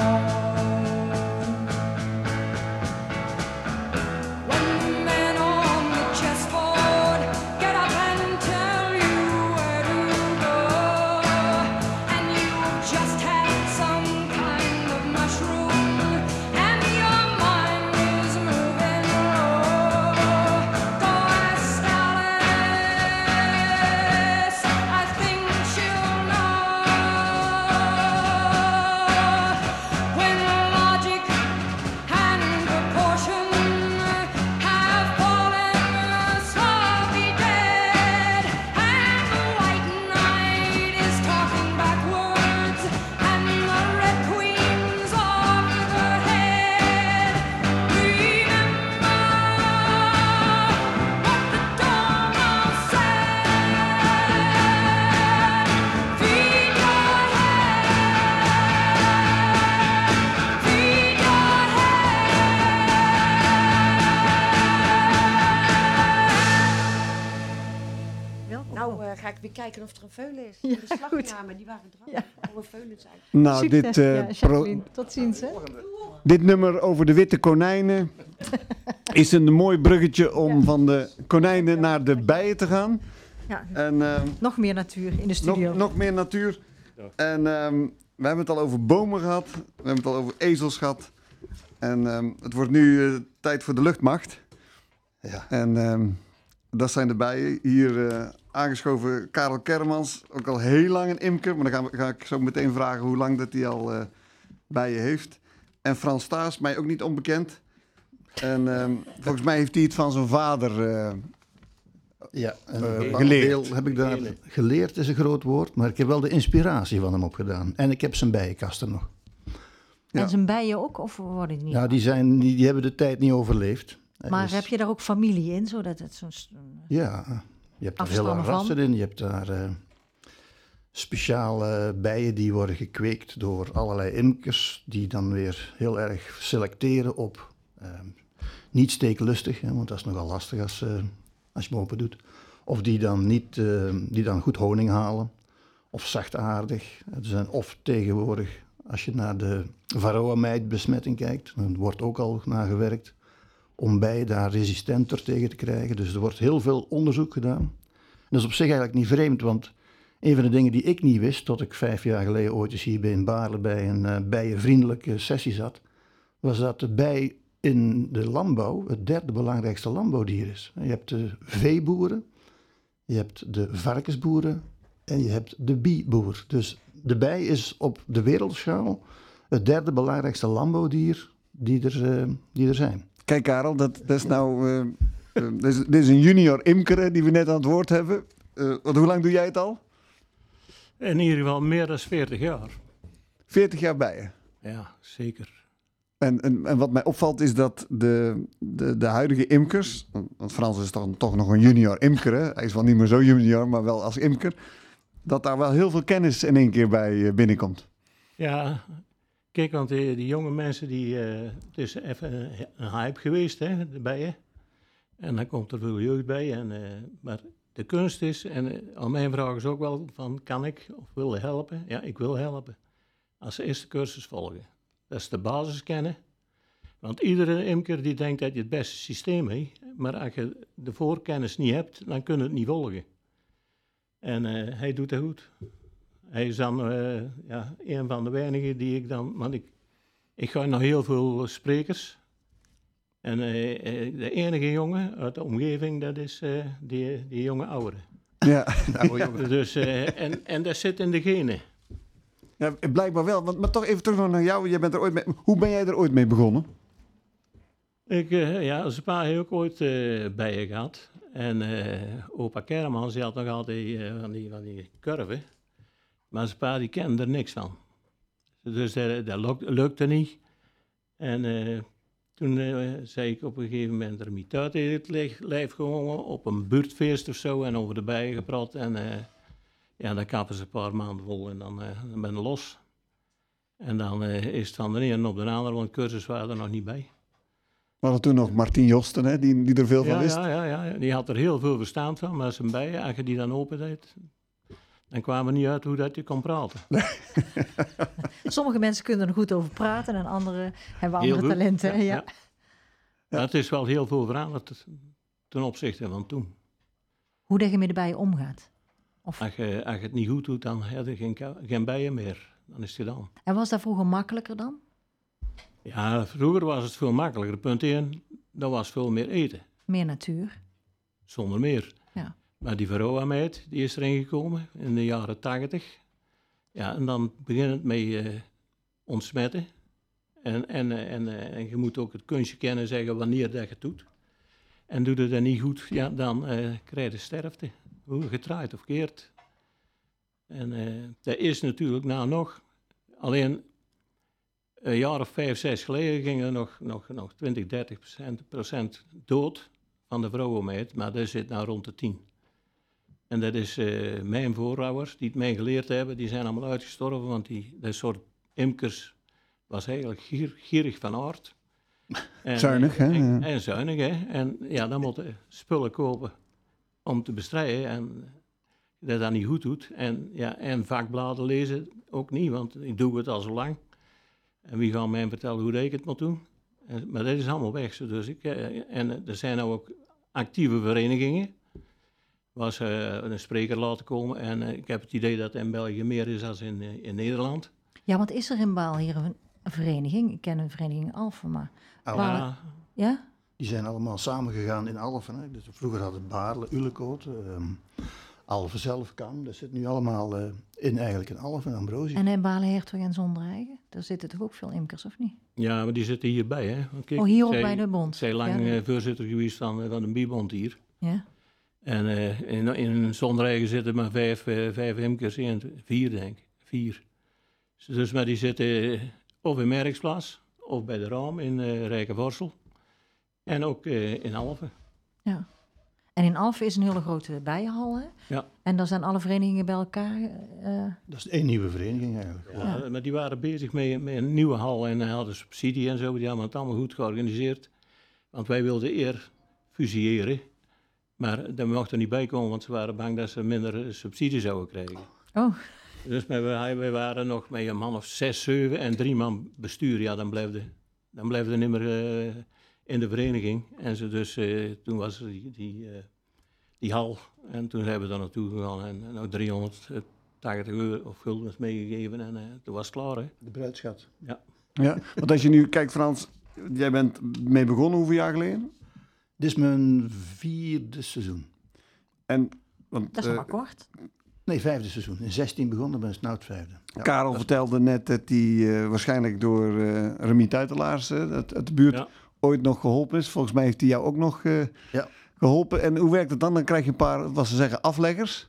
When the men on the chessboard get up and tell you where to go, and you've just had some kind of mushroom, and your mind is moving low, go ask Alice, I think she'll know. When logic and proportion have fallen slowly dead, and the white knight is talking backwards, and the red queen's off with her head. Remember what the Dormouse said. Feed your head, feed your Welkom. Nou eh, ga ik weer kijken of er een veulen is. Ja, de slagnamen, die waren er Ja. Alle veulen zijn. Nou, Succes, dit, eh, ja, pro- Jacqueline. Tot ziens, hè? dit nummer over de witte konijnen is een mooi bruggetje om Ja. van de konijnen naar de bijen te gaan. Ja, En ehm, nog meer natuur in de studio. nog, nog meer natuur. En ehm, we hebben het al over bomen gehad. We hebben het al over ezels gehad. En ehm, het wordt nu eh, tijd voor de luchtmacht. Ja. En ehm, dat zijn de bijen. Hier eh, aangeschoven Karel Kermans. Ook al heel lang een imker. Maar dan gaan we, ga ik zo meteen vragen hoe lang dat hij al eh, bijen heeft. En Frans Staes, mij ook niet onbekend. En ehm, volgens mij heeft hij het van zijn vader eh, Ja, een Eh, bepaald geleerd. deel heb ik daar geleerd, is een groot woord, maar ik heb wel de inspiratie van hem opgedaan. En ik heb zijn bijenkasten nog. Ja. En zijn bijen ook, of worden die niet? Ja, die, zijn, die, die hebben de tijd niet overleefd. Er maar is- heb je daar ook familie in, zodat het zo'n... st- Ja, je hebt daar hele afstammen van? rassen in. Je hebt daar eh, speciale bijen die worden gekweekt door allerlei imkers, die dan weer heel erg selecteren op eh, niet steeklustig, hè, want dat is nogal lastig als, eh, als je hem open doet. Of die dan, niet, eh, die dan goed honing halen, of zachtaardig. Er zijn of tegenwoordig, als je naar de varroa-mijtbesmetting kijkt, dan wordt ook al naar gewerkt om bijen daar resistenter tegen te krijgen. Dus er wordt heel veel onderzoek gedaan. En dat is op zich eigenlijk niet vreemd, want een van de dingen die ik niet wist, tot ik vijf jaar geleden ooit eens hier in Baarle bij een uh, bijenvriendelijke sessie zat, was dat de bij in de landbouw het derde belangrijkste landbouwdier is. Je hebt de veeboeren, je hebt de varkensboeren en je hebt de bieboer. Dus de bij is op de wereldschaal het derde belangrijkste landbouwdier die er, uh, die er zijn. Kijk Karel, dat, dat is nou... eh, eh, dit, is, dit is een junior imker hè, die we net aan het woord hebben. Eh, want hoe lang doe jij het al? In ieder geval meer dan veertig jaar. veertig jaar bijen. Ja, zeker. En, en, en wat mij opvalt is dat de, de, de huidige imkers... Want Frans is dan toch nog een junior imker. Hè? Hij is wel niet meer zo junior, maar wel als imker. Dat daar wel heel veel kennis in één keer bij eh, binnenkomt. Ja, kijk, want die, die jonge mensen, die, eh, het is even een, een hype geweest, hè, de bijen. En dan komt er veel jeugd bij. En, eh, maar de kunst is, en eh, al mijn vraag is ook wel van, kan ik of wil je helpen? Ja, ik wil helpen. Als ze eerst de cursus volgen. Dat is de basis kennen. Want iedere imker die denkt dat je het beste systeem heeft. Maar als je de voorkennis niet hebt, dan kun je het niet volgen. En uh, hij doet het goed. Hij is dan uh, ja, een van de weinigen die ik dan... Want ik, ik ga naar heel veel sprekers. En uh, uh, de enige jongen uit de omgeving, dat is uh, die, die jonge oude. Ja. Nou, Dus, uh, en, en dat zit in de genen. Ja, blijkbaar wel. Want, maar toch even terug nog naar jou. Jij bent er ooit mee, hoe ben jij er ooit mee begonnen? Ik, uh, ja, als een paar heb ik ooit uh, bij je gehad. En uh, opa Kermans, die had nog altijd uh, van, die, van die kurven. Maar zijn pa die kende er niks van. Dus dat, dat lukte, lukte niet. En uh, toen uh, zei ik op een gegeven moment er niet uit in het lijf gewoon op een buurtfeest of zo en over de bijen gepraat. En uh, Ja, dan kappen ze een paar maanden vol en dan, uh, dan ben je los. En dan uh, is het van de ene op de andere, want cursus waren er nog niet bij. We hadden toen nog Martien Josten, hè, die, die er veel van Ja, wist. ja, ja, ja, die had er heel veel verstand van, maar zijn bijen, als je die dan open deed, dan kwamen we niet uit hoe dat je kon praten. Sommige mensen kunnen er goed over praten en anderen hebben Heel andere goed. talenten. Ja, Ja, ja. Maar het is wel heel veel veranderd ten opzichte van toen. Hoe dat je met de bijen omgaat. Of, Als je, als je het niet goed doet, dan heb je geen, ka- geen bijen meer. Dan is het gedaan. en was dat vroeger makkelijker dan? Ja, vroeger was het veel makkelijker. Punt één, dat was veel meer eten. Meer natuur. Zonder meer. Ja. Maar die Varroa-meid, die is erin gekomen in de jaren tachtig. Ja, en dan begint het met uh, ontsmetten. En, en, uh, en, uh, en je moet ook het kunstje kennen zeggen wanneer dat je het doet. En doe je dat niet goed, ja, dan uh, krijg je sterfte. Hoe gedraaid of keert. En uh, dat is natuurlijk nou nog. Alleen een jaar of vijf, zes geleden ging er nog, nog, nog twintig, dertig procent dood van de vrouwenmeid. Maar dat zit nou rond de tien. En dat is uh, mijn voorouders die het mij geleerd hebben. Die zijn allemaal uitgestorven, want die, dat soort imkers was eigenlijk gier, gierig van aard. En, Zuinig, hè? En, en zuinig, hè. En ja, dan moeten je spullen kopen om te bestrijden. En dat dat niet goed doet. En, ja, en vakbladen lezen ook niet, want ik doe het al zo lang. En wie gaat mij vertellen hoe ik het moet doen? En, maar dat is allemaal weg. Zo. Dus ik, eh, en er zijn nou ook actieve verenigingen. Waar ze uh, een spreker laten komen. En uh, ik heb het idee dat in België meer is dan in, uh, in Nederland. Ja, want is er in Baal hier een, een vereniging? Ik ken een vereniging Alphen, maar... Alphen. Waar- Ja, Ja? Die zijn allemaal samengegaan in Alphen. Hè. Dus vroeger hadden Baarle, Ulekoot, um, Alphen zelf, Kam. Dat zit nu allemaal uh, in eigenlijk in Alphen, Ambrosie. En in Balen, Hertog en Zondereigen? Daar zitten toch ook veel imkers, of niet? ja, maar die zitten hierbij. Hè. Want kijk, Oh, hier ook zij- bij de bond. Zij lang Ja. uh, voorzitter geweest van, uh, van de Bibond hier. Ja. En uh, in, in Zondereigen zitten maar vijf, uh, vijf imkers in. Vier, denk ik. Vier. Dus maar die zitten uh, of in Merksplas, of bij de Raam in uh, Rijkenvorsel. En ook uh, in Alphen. Ja. En in Alphen is een hele grote bijenhal, hè? Ja. En daar zijn alle verenigingen bij elkaar. eh, Dat is één nieuwe vereniging eigenlijk. Ja, Ja. maar die waren bezig met, met een nieuwe hal en uh, hadden subsidie en zo. Die hadden het allemaal goed georganiseerd. Want wij wilden eer fusiëren. Maar daar mocht er niet bij komen, want ze waren bang dat ze minder uh, subsidie zouden krijgen. Oh, Dus wij, wij wij waren nog met een man of zes, zeven en drie man bestuur. Ja, dan bleef de, dan bleef de niet meer uh, in de vereniging. En ze dus, uh, toen was er die, die, uh, die hal. En toen zijn we daar naartoe gegaan en, en ook driehonderdtachtig euro of guldens meegegeven. En uh, toen was het klaar, hè. De bruidschat. Ja. Ja, want als je nu kijkt, Frans, jij bent mee begonnen hoeveel jaar geleden? Dit is mijn vierde seizoen. En, want, dat is nog eh, maar kort. Nee, vijfde seizoen. In zestien begonnen, ben ik nou het vijfde. Ja. Karel vertelde net dat hij uh, waarschijnlijk door uh, Remy Tuitelaars uh, uit, uit de buurt Ja. ooit nog geholpen is. Volgens mij heeft hij jou ook nog uh, Ja. geholpen. En hoe werkt het dan? Dan krijg je een paar, wat ze zeggen, afleggers.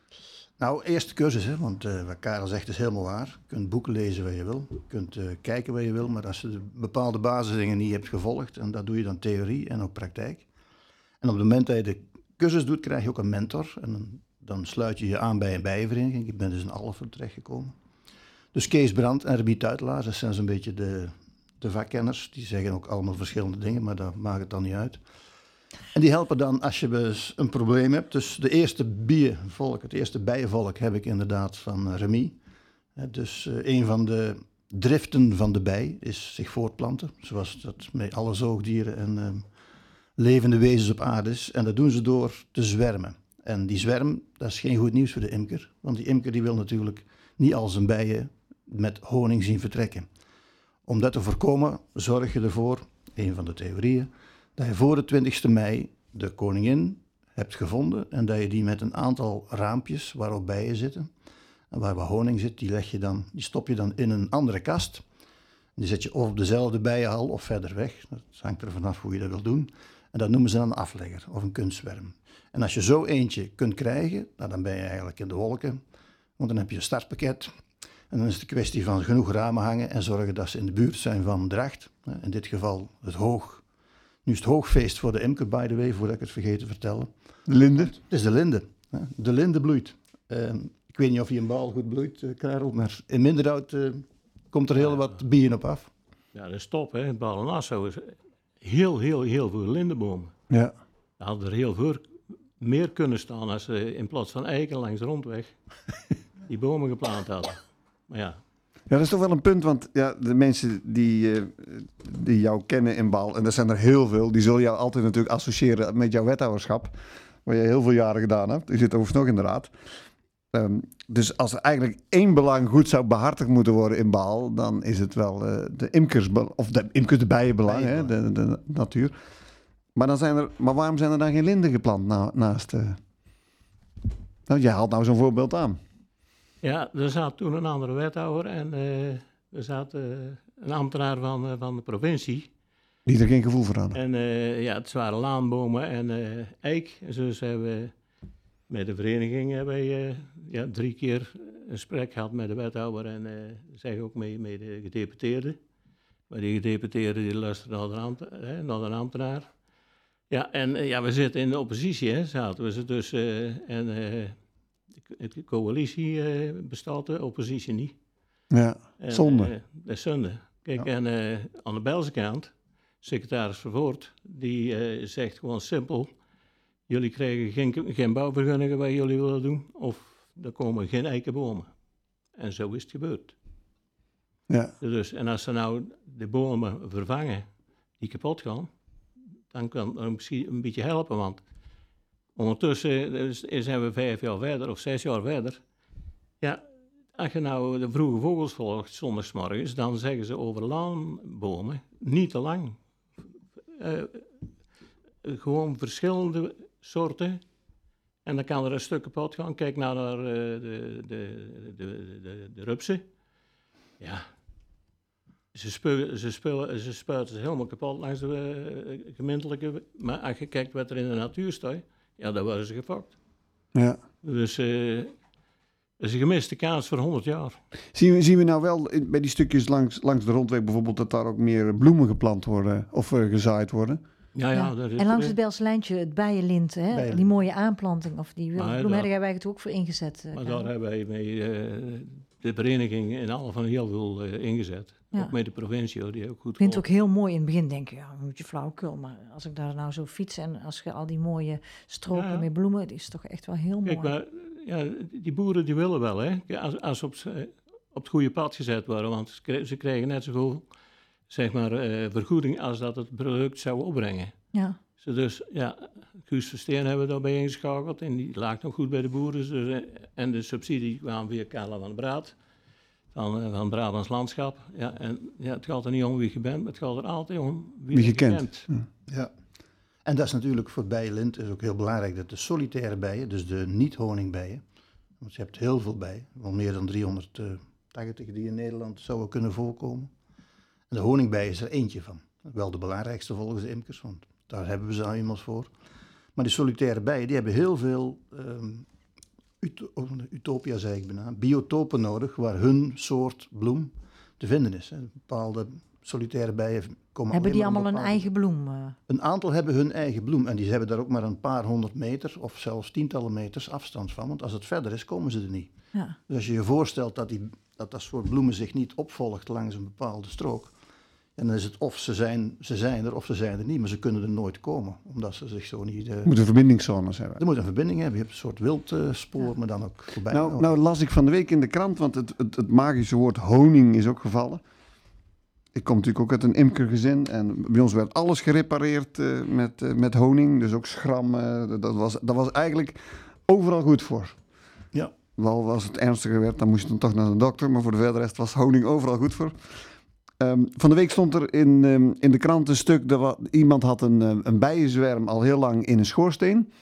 Nou, eerst de cursus, hè, want uh, wat Karel zegt is helemaal waar. Je kunt boeken lezen wat je wil, je kunt uh, kijken wat je wil, maar als je de bepaalde basisdingen niet hebt gevolgd, en dat doe je dan theorie en ook praktijk. En op het moment dat je de cursus doet, krijg je ook een mentor. En dan, dan sluit je je aan bij een bijenvereniging. Ik ben dus in Alphen terechtgekomen. Dus Kees Brandt en Remy Tuitelaars, dat zijn zo'n beetje de, de vakkenners. Die zeggen ook allemaal verschillende dingen, maar dat maakt het dan niet uit. En die helpen dan als je dus een probleem hebt. Dus de eerste bijenvolk, het eerste bijenvolk heb ik inderdaad van Remy. Hè, Dus uh, een van de driften van de bij is zich voortplanten. Zoals dat met alle zoogdieren en uh, levende wezens op aarde is. En dat doen ze door te zwermen. En die zwerm, dat is geen goed nieuws voor de imker. Want die imker die wil natuurlijk niet al zijn bijen met honing zien vertrekken. Om dat te voorkomen, zorg je ervoor, een van de theorieën, dat je voor de twintigste mei de koningin hebt gevonden en dat je die met een aantal raampjes waarop bijen zitten en waar wat honing zit, die, leg je dan, die stop je dan in een andere kast. Die zet je of op dezelfde bijenhal of verder weg. Dat hangt er vanaf hoe je dat wil doen. En dat noemen ze dan een aflegger of een kunstzwerm. En als je zo eentje kunt krijgen, nou, dan ben je eigenlijk in de wolken. Want dan heb je een startpakket. En dan is het een kwestie van genoeg ramen hangen en zorgen dat ze in de buurt zijn van Dracht. In dit geval het hoog. Nu is het hoogfeest voor de imker, by the way, voordat ik het vergeet te vertellen. De linde. Het is de linde. De linde bloeit. Uh, Ik weet niet of je een bal goed bloeit, uh, Karel, maar in Minderhout uh, komt er heel Ja. wat bijen op af. Ja, dat is top, hè. Bal en Nassau is heel, heel, heel veel lindenbomen. Ja. Er hadden er heel veel meer kunnen staan als ze in plaats van eiken langs de rondweg die bomen geplant hadden. Maar ja, Ja, dat is toch wel een punt, want ja, de mensen die, eh, die jou kennen in Baal, en dat zijn er heel veel, die zullen jou altijd natuurlijk associëren met jouw wethouderschap, waar je heel veel jaren gedaan hebt. Je zit overigens nog in de raad. Ehm, dus als er eigenlijk één belang goed zou behartigd moeten worden in Baal, dan is het wel eh, de imkers, of de imkers, de bijenbelang, hè, de, de natuur. Maar, dan zijn er, maar waarom zijn er dan geen linden geplant na, naast... Uh... Nou, jij haalt nou zo'n voorbeeld aan. ja, er zat toen een andere wethouder en uh, er zat uh, een ambtenaar van, uh, van de provincie. Die er geen gevoel voor hadden. En uh, ja, het waren laanbomen en uh, eik. En dus hebben we met de vereniging hebben wij, uh, ja, drie keer een gesprek gehad met de wethouder en uh, zeg ook mee met de gedeputeerden. Maar die gedeputeerden die luisteren naar de, ambt, hè, naar de ambtenaar. Ja, en uh, ja, we zitten in de oppositie, hè, zaten we ze dus. Uh, en uh, de, de coalitie uh, bestaat, de oppositie niet. Ja, En, zonde. Uh, dat is zonde. Kijk, Ja. en uh, aan de Belgische kant, secretaris Vervoort, die uh, zegt gewoon simpel: jullie krijgen geen, geen bouwvergunningen wat jullie willen doen, of er komen geen eikenbomen. En zo is het gebeurd. Ja. Dus, en als ze nou de bomen vervangen die kapot gaan, dan kan dat misschien een beetje helpen, want ondertussen is, zijn we vijf jaar verder of zes jaar verder. Ja, als je nou de vroege vogels volgt zondagsmorgens, dan zeggen ze over laanbomen niet te lang. Uh, gewoon verschillende soorten. En dan kan er een stuk kapot gaan. Kijk nou naar uh, de, de, de, de, de rupsen. Ja. Ze, speu, ze, speu, ze spuiten ze helemaal kapot langs de uh, gemeentelijke. Maar als je kijkt wat er in de natuur staat, ja, dan worden ze gefokt. Ja. Dus uh, dat is een gemiste kans voor honderd jaar. Zien we, zien we nou wel in- bij die stukjes langs, langs de rondweg bijvoorbeeld dat daar ook meer bloemen geplant worden of uh, gezaaid worden? Ja, ja, Ja. dat is En langs uh, het Belse lijntje, het bijenlint, hè? Bijenlint. Die mooie aanplanting of die wilde Maar bloemen, dat- daar hebben wij het ook voor ingezet. eh, Maar Karel. daar hebben wij mee, uh, de vereniging in alle van heel veel uh, ingezet. Ja. Ook met de provincie, hoor, die ook goed Ik vind het ook geholpen. heel mooi in het begin, denk je, ja, een beetje flauwekul. Maar als ik daar nou zo fiets en als je al die mooie stroken Ja. met bloemen, het is toch echt wel heel Kijk, mooi. maar ja, die boeren die willen wel, hè. Kijk, Als, als ze op, z- op het goede pad gezet worden, want ze kri- ze krijgen net zoveel, zeg maar, uh, vergoeding als dat het product zou opbrengen. Ja. Ze dus, ja, Guus Versteen hebben we daarbij ingeschakeld en die lag nog goed bij de boeren. Dus, uh, en de subsidie kwam via Carla van Braat, van, uh, van Brabants Landschap. Ja, en ja, het gaat er niet om wie je bent, maar het gaat er altijd om wie, Wie je je kent. kent. Ja. En dat is natuurlijk voor bijenlint is ook heel belangrijk dat de solitaire bijen, dus de niet-honingbijen, want je hebt heel veel bijen, wel meer dan driehonderdtachtig die in Nederland zouden kunnen voorkomen. En de honingbij is er eentje van. Wel de belangrijkste volgens de imkers, want daar hebben we ze nou eenmaal voor. Maar die solitaire bijen, die hebben heel veel um, ut- utopia, zei ik bijna, biotopen nodig waar hun soort bloem te vinden is. Hè. Bepaalde solitaire bijen komen Hebben die alleen maar allemaal op een bepaalde- eigen bloem? eh? Een aantal hebben hun eigen bloem en die hebben daar ook maar een paar honderd meter of zelfs tientallen meters afstand van. Want als het verder is, komen ze er niet. Ja. Dus als je je voorstelt dat die, dat, dat soort bloemen zich niet opvolgt langs een bepaalde strook, en dan is het of ze zijn, ze zijn er of ze zijn er niet, maar ze kunnen er nooit komen, omdat ze zich zo niet... Uh, Er moeten verbindingszones hebben. er moet een verbinding hebben, je hebt een soort wildspoor, uh, maar dan ook voorbij. Nou, nou las ik van de week in de krant, want het, het, het magische woord honing is ook gevallen. Ik kom natuurlijk ook uit een imkergezin en bij ons werd alles gerepareerd uh, met, uh, met honing. Dus ook schram, uh, dat, was, dat was eigenlijk overal goed voor. Ja. Wel als het ernstiger werd, dan moest je dan toch naar de dokter. Maar voor de verder rest was honing overal goed voor. Um, van de week stond er in, um, in de krant een stuk, dat wa- iemand had een, uh, een bijenzwerm al heel lang in een schoorsteen.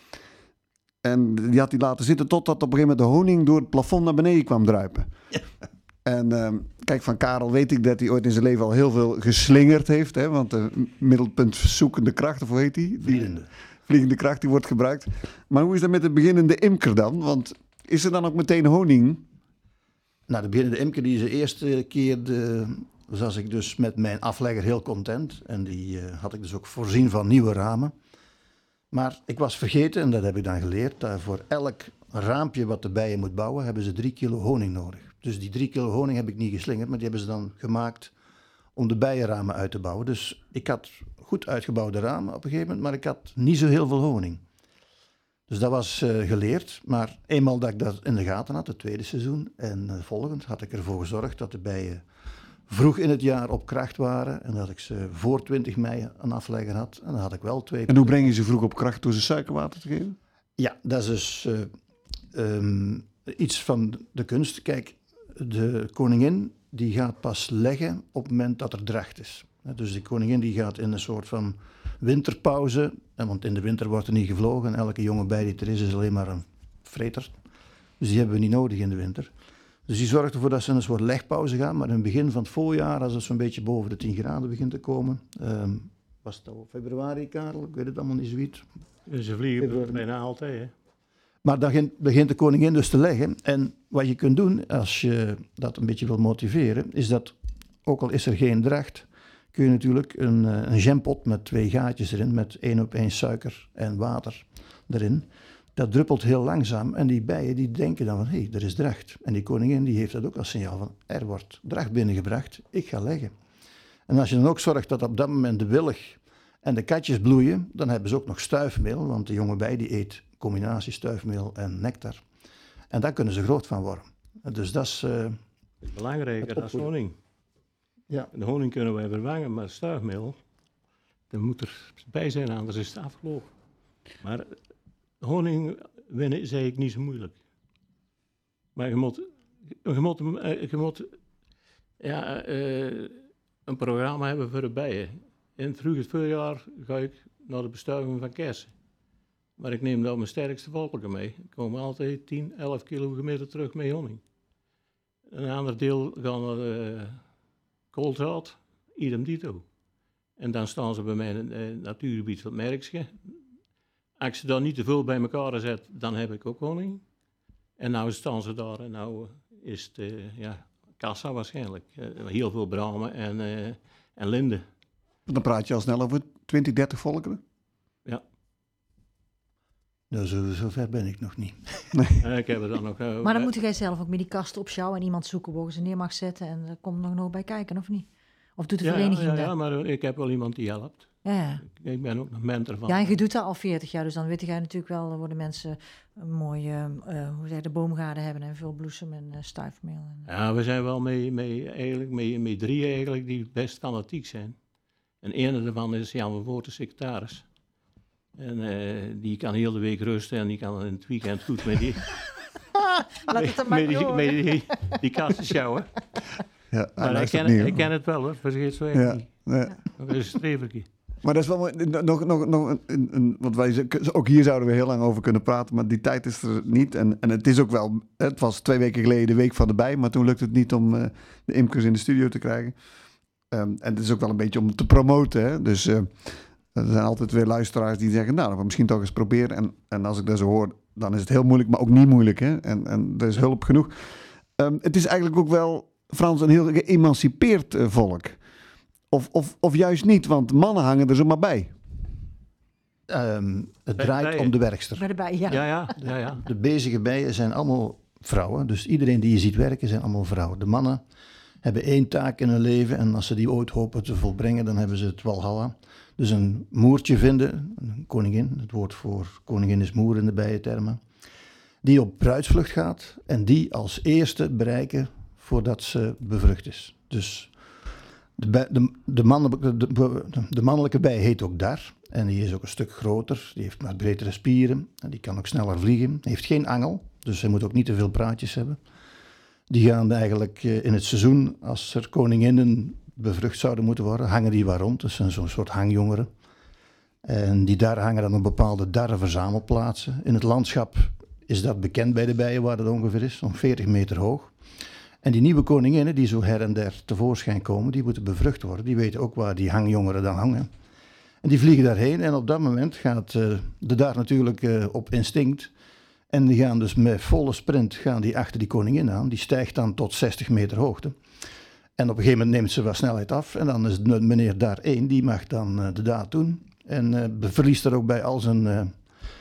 En die had hij laten zitten totdat op een gegeven moment de honing door het plafond naar beneden kwam druipen. Ja. En um, kijk, van Karel weet ik dat hij ooit in zijn leven al heel veel geslingerd heeft. Hè, want de middelpunt zoekende kracht, of hoe heet die? Vliegende. Vliegende kracht, die wordt gebruikt. Maar hoe is dat met de beginnende imker dan? Want is er dan ook meteen honing? Nou, de beginnende imker die is de eerste keer, de, was ik dus met mijn aflegger heel content. En die uh, had ik dus ook voorzien van nieuwe ramen. Maar ik was vergeten, en dat heb ik dan geleerd, dat voor elk raampje wat de bijen moet bouwen, hebben ze drie kilo honing nodig. Dus die drie kilo honing heb ik niet geslingerd, maar die hebben ze dan gemaakt om de bijenramen uit te bouwen. Dus ik had goed uitgebouwde ramen op een gegeven moment, maar ik had niet zo heel veel honing. Dus dat was uh, geleerd, maar eenmaal dat ik dat in de gaten had, het tweede seizoen, en uh, volgend had ik ervoor gezorgd dat de bijen vroeg in het jaar op kracht waren en dat ik ze voor twintig mei een aflegger had. En dan had ik wel twee... En hoe breng je ze vroeg op kracht door ze suikerwater te geven? Ja, dat is dus uh, um, iets van de kunst. Kijk, de koningin die gaat pas leggen op het moment dat er dracht is. Dus de koningin die gaat in een soort van winterpauze, want in de winter wordt er niet gevlogen. Elke jonge bij die er is, is alleen maar een vreter. Dus die hebben we niet nodig in de winter. Dus die zorgt ervoor dat ze in een soort legpauze gaan. Maar in het begin van het voorjaar, als het zo'n beetje boven de tien graden begint te komen, um, was het al februari, Karel? Ik weet het allemaal niet zoiets. Ze vliegen bijna altijd, hè. Maar dan begint de koningin dus te leggen. En wat je kunt doen, als je dat een beetje wil motiveren, is dat, ook al is er geen dracht, kun je natuurlijk een, een jampot met twee gaatjes erin, met één op één suiker en water erin. Dat druppelt heel langzaam en die bijen die denken dan van, hé, hey, er is dracht. En die koningin die heeft dat ook als signaal van, er wordt dracht binnengebracht, ik ga leggen. En als je dan ook zorgt dat op dat moment de willig en de katjes bloeien, dan hebben ze ook nog stuifmeel, want de jonge bij die eet combinatie stuifmeel en nectar. En daar kunnen ze groot van worden. Dus dat is... Uh, belangrijker dan honing. Ja. De honing kunnen wij vervangen, maar stuifmeel, dat moet er bij zijn, anders is het afgelopen. Maar honing winnen is eigenlijk niet zo moeilijk. Maar je moet, je moet, je moet ja, uh, een programma hebben voor de bijen. In het vroege voorjaar ga ik naar de bestuiving van kersen. Maar ik neem dan mijn sterkste volken mee. Ik kom altijd tien, elf kilo gemiddeld terug met honing. Een ander deel gaan naar de koolzaad, idem dito. En dan staan ze bij mij in het natuurgebied van het Merksche. Als ik ze dan niet te veel bij elkaar zet, dan heb ik ook honing. En nou staan ze daar en nou is het uh, ja, kassa waarschijnlijk. Uh, heel veel bramen en, uh, en linden. Dan praat je al snel over twintig, dertig volkeren? Ja. Nou, zo, zo ver ben ik nog niet. uh, ik heb er dan nog, uh, maar dan moet jij zelf ook met die kasten opschouwen en iemand zoeken waar ze neer mag zetten. En er komt nog nog bij kijken, of niet? Of doet de ja, vereniging ja, dat? ja, maar ik heb wel iemand die helpt. Ja. Ik, ik ben ook nog mentor van. Ja, en je doet dat al veertig jaar, dus dan weet jij natuurlijk wel waar de mensen een mooie uh, hoe zeg, de boomgaarden hebben en veel bloesem en uh, stuifmeel. En, uh. Ja, we zijn wel mee, mee, eigenlijk, mee, mee drie eigenlijk die best fanatiek zijn. En een daarvan is Jan van Voort, de secretaris. En uh, die kan heel de week rusten en die kan in het weekend goed met die... Laat het er maar met die, door. met die, die kasten sjouwen. Ja, Maar ik ken, niet, ik ken het wel hoor, vergeet zo echt ja, niet. ja. Dat is een strevertje. Maar dat is wel mooi. Nog, nog, nog een, een, een, want wij, ook hier zouden we heel lang over kunnen praten, maar die tijd is er niet. En, en het is ook wel, het was twee weken geleden de week van de bij, maar toen lukte het niet om uh, de imkers in de studio te krijgen. Um, en het is ook wel een beetje om te promoten. Hè? Dus uh, er zijn altijd weer luisteraars die zeggen, nou, we misschien toch eens proberen. En, en als ik dat zo hoor, dan is het heel moeilijk, maar ook niet moeilijk. Hè? En, en er is hulp genoeg. Um, het is eigenlijk ook wel, Frans, een heel geëmancipeerd uh, volk. Of, of, of juist niet, want mannen hangen er zomaar bij. Um, het Bij- draait bij- om de werkster. Bij de bij, ja. Ja, ja, ja, ja. De bezige bijen zijn allemaal vrouwen. Dus iedereen die je ziet werken zijn allemaal vrouwen. De mannen hebben één taak in hun leven. En als ze die ooit hopen te volbrengen, dan hebben ze het walhalla. Dus een moertje vinden, een koningin. Het woord voor koningin is moer in de bijentermen. Die op bruidsvlucht gaat. En die als eerste bereiken voordat ze bevrucht is. Dus de, bij- de, de, mannelijke, de, de, de mannelijke bij heet ook dar. En die is ook een stuk groter. Die heeft maar bredere spieren. En die kan ook sneller vliegen. Heeft geen angel. Dus hij moet ook niet te veel praatjes hebben. Die gaan eigenlijk eh, in het seizoen, als er koninginnen bevrucht zouden moeten worden, hangen die waar rond. Dat zijn zo'n soort hangjongeren. En die darren hangen dan op bepaalde darrenverzamelplaatsen. In het landschap is dat bekend bij de bijen, waar dat ongeveer is. Zo'n veertig meter hoog. En die nieuwe koninginnen die zo her en der tevoorschijn komen, die moeten bevrucht worden. Die weten ook waar die hangjongeren dan hangen. En die vliegen daarheen en op dat moment gaat uh, de dar natuurlijk uh, op instinct. En die gaan dus met volle sprint gaan die achter die koningin aan. Die stijgt dan tot zestig meter hoogte. En op een gegeven moment neemt ze wat snelheid af. En dan is het meneer dar één, die mag dan uh, de daad doen. En uh, verliest er ook bij al zijn uh,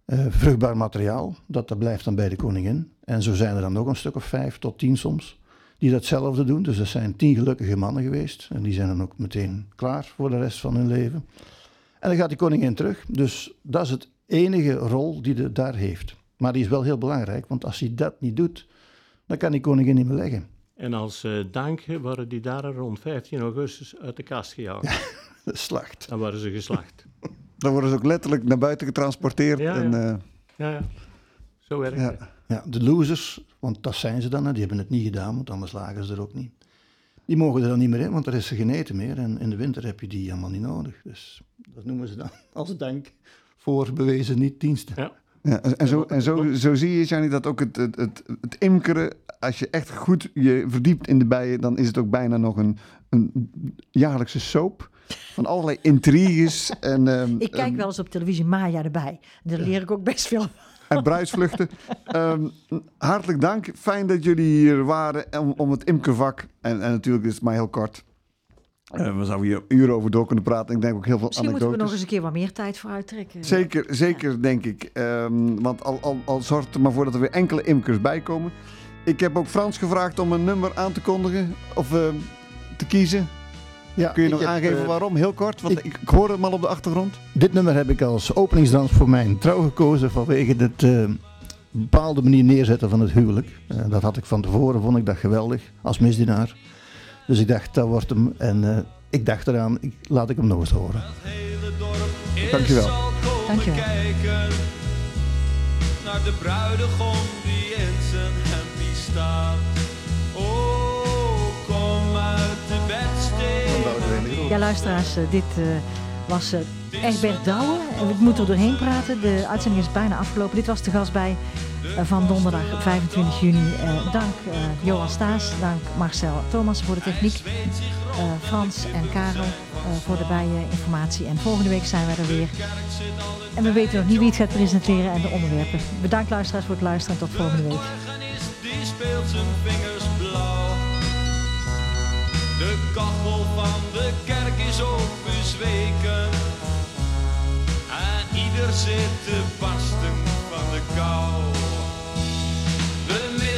uh, vruchtbaar materiaal. Dat, dat blijft dan bij de koningin. En zo zijn er dan nog een stuk of vijf tot tien soms die datzelfde doen. Dus dat zijn tien gelukkige mannen geweest. En die zijn dan ook meteen klaar voor de rest van hun leven. En dan gaat die koningin terug. Dus dat is het enige rol die de daar heeft. Maar die is wel heel belangrijk, want als hij dat niet doet, dan kan die koningin niet meer leggen. En als uh, dank waren die daar rond vijftien augustus uit de kast gejaagd. De slacht. Dan waren ze geslacht. Dan worden ze ook letterlijk naar buiten getransporteerd. Ja, en, ja. uh, Ja, ja. Zo werkt ja. het. Ja, de losers, want dat zijn ze dan, hè, die hebben het niet gedaan, want anders lagen ze er ook niet. Die mogen er dan niet meer in, want er is er geen eten meer. En in de winter heb je die helemaal niet nodig. Dus dat noemen ze dan als dank voor bewezen niet-diensten. Ja. Ja, en en, zo, en zo, zo zie je, Gianni, dat ook het, het, het, het imkeren, als je echt goed je verdiept in de bijen, dan is het ook bijna nog een, een jaarlijkse soap van allerlei intriges. En, um, Ik kijk um, wel eens op televisie Maya erbij. Daar leer ik ook best veel. en bruidsvluchten. Um, hartelijk dank. Fijn dat jullie hier waren om, om het imkervak. En, en natuurlijk is het maar heel kort. Uh, we zouden hier uren over door kunnen praten. Ik denk ook heel veel Misschien moeten we anekdotes. nog eens een keer wat meer tijd voor uittrekken. Zeker, zeker denk ik. Um, want al, al, al zorgt er maar voor dat er weer enkele imkers bij komen. Ik heb ook Frans gevraagd om een nummer aan te kondigen. Of uh, te kiezen. Ja, Kun je ik nog heb, aangeven uh, waarom? Heel kort, want ik- ik, ik hoorde hem al op de achtergrond. Dit nummer heb ik als openingsdans voor mijn trouw gekozen vanwege het uh, bepaalde manier neerzetten van het huwelijk. Uh, dat had ik van tevoren, vond ik dat geweldig, als misdienaar. Dus ik dacht, dat wordt hem. En uh, ik dacht eraan, ik, laat ik hem nog eens horen. Dankjewel. Dankjewel. Kijken naar de bruidegom die in zijn hempie staat. Oh, kom uit de bedstee. Ja, luisteraars, eh, dit eh, was eh, Egbert Douwe. En we moeten er doorheen praten. De uitzending is bijna afgelopen. Dit was de gast bij eh, van donderdag vijfentwintig juni. Eh, dank eh, Johan Staes, dank Marcel Thomas voor de techniek. Eh, Frans en Karel eh, voor de bijeninformatie. En volgende week zijn wij er weer. En we weten nog niet wie het gaat presenteren en de onderwerpen. Bedankt luisteraars voor het luisteren en tot volgende week. Organist die speelt zijn vingers blauw. De kachel van de kerk is ook bezweken. En ieder zit te barsten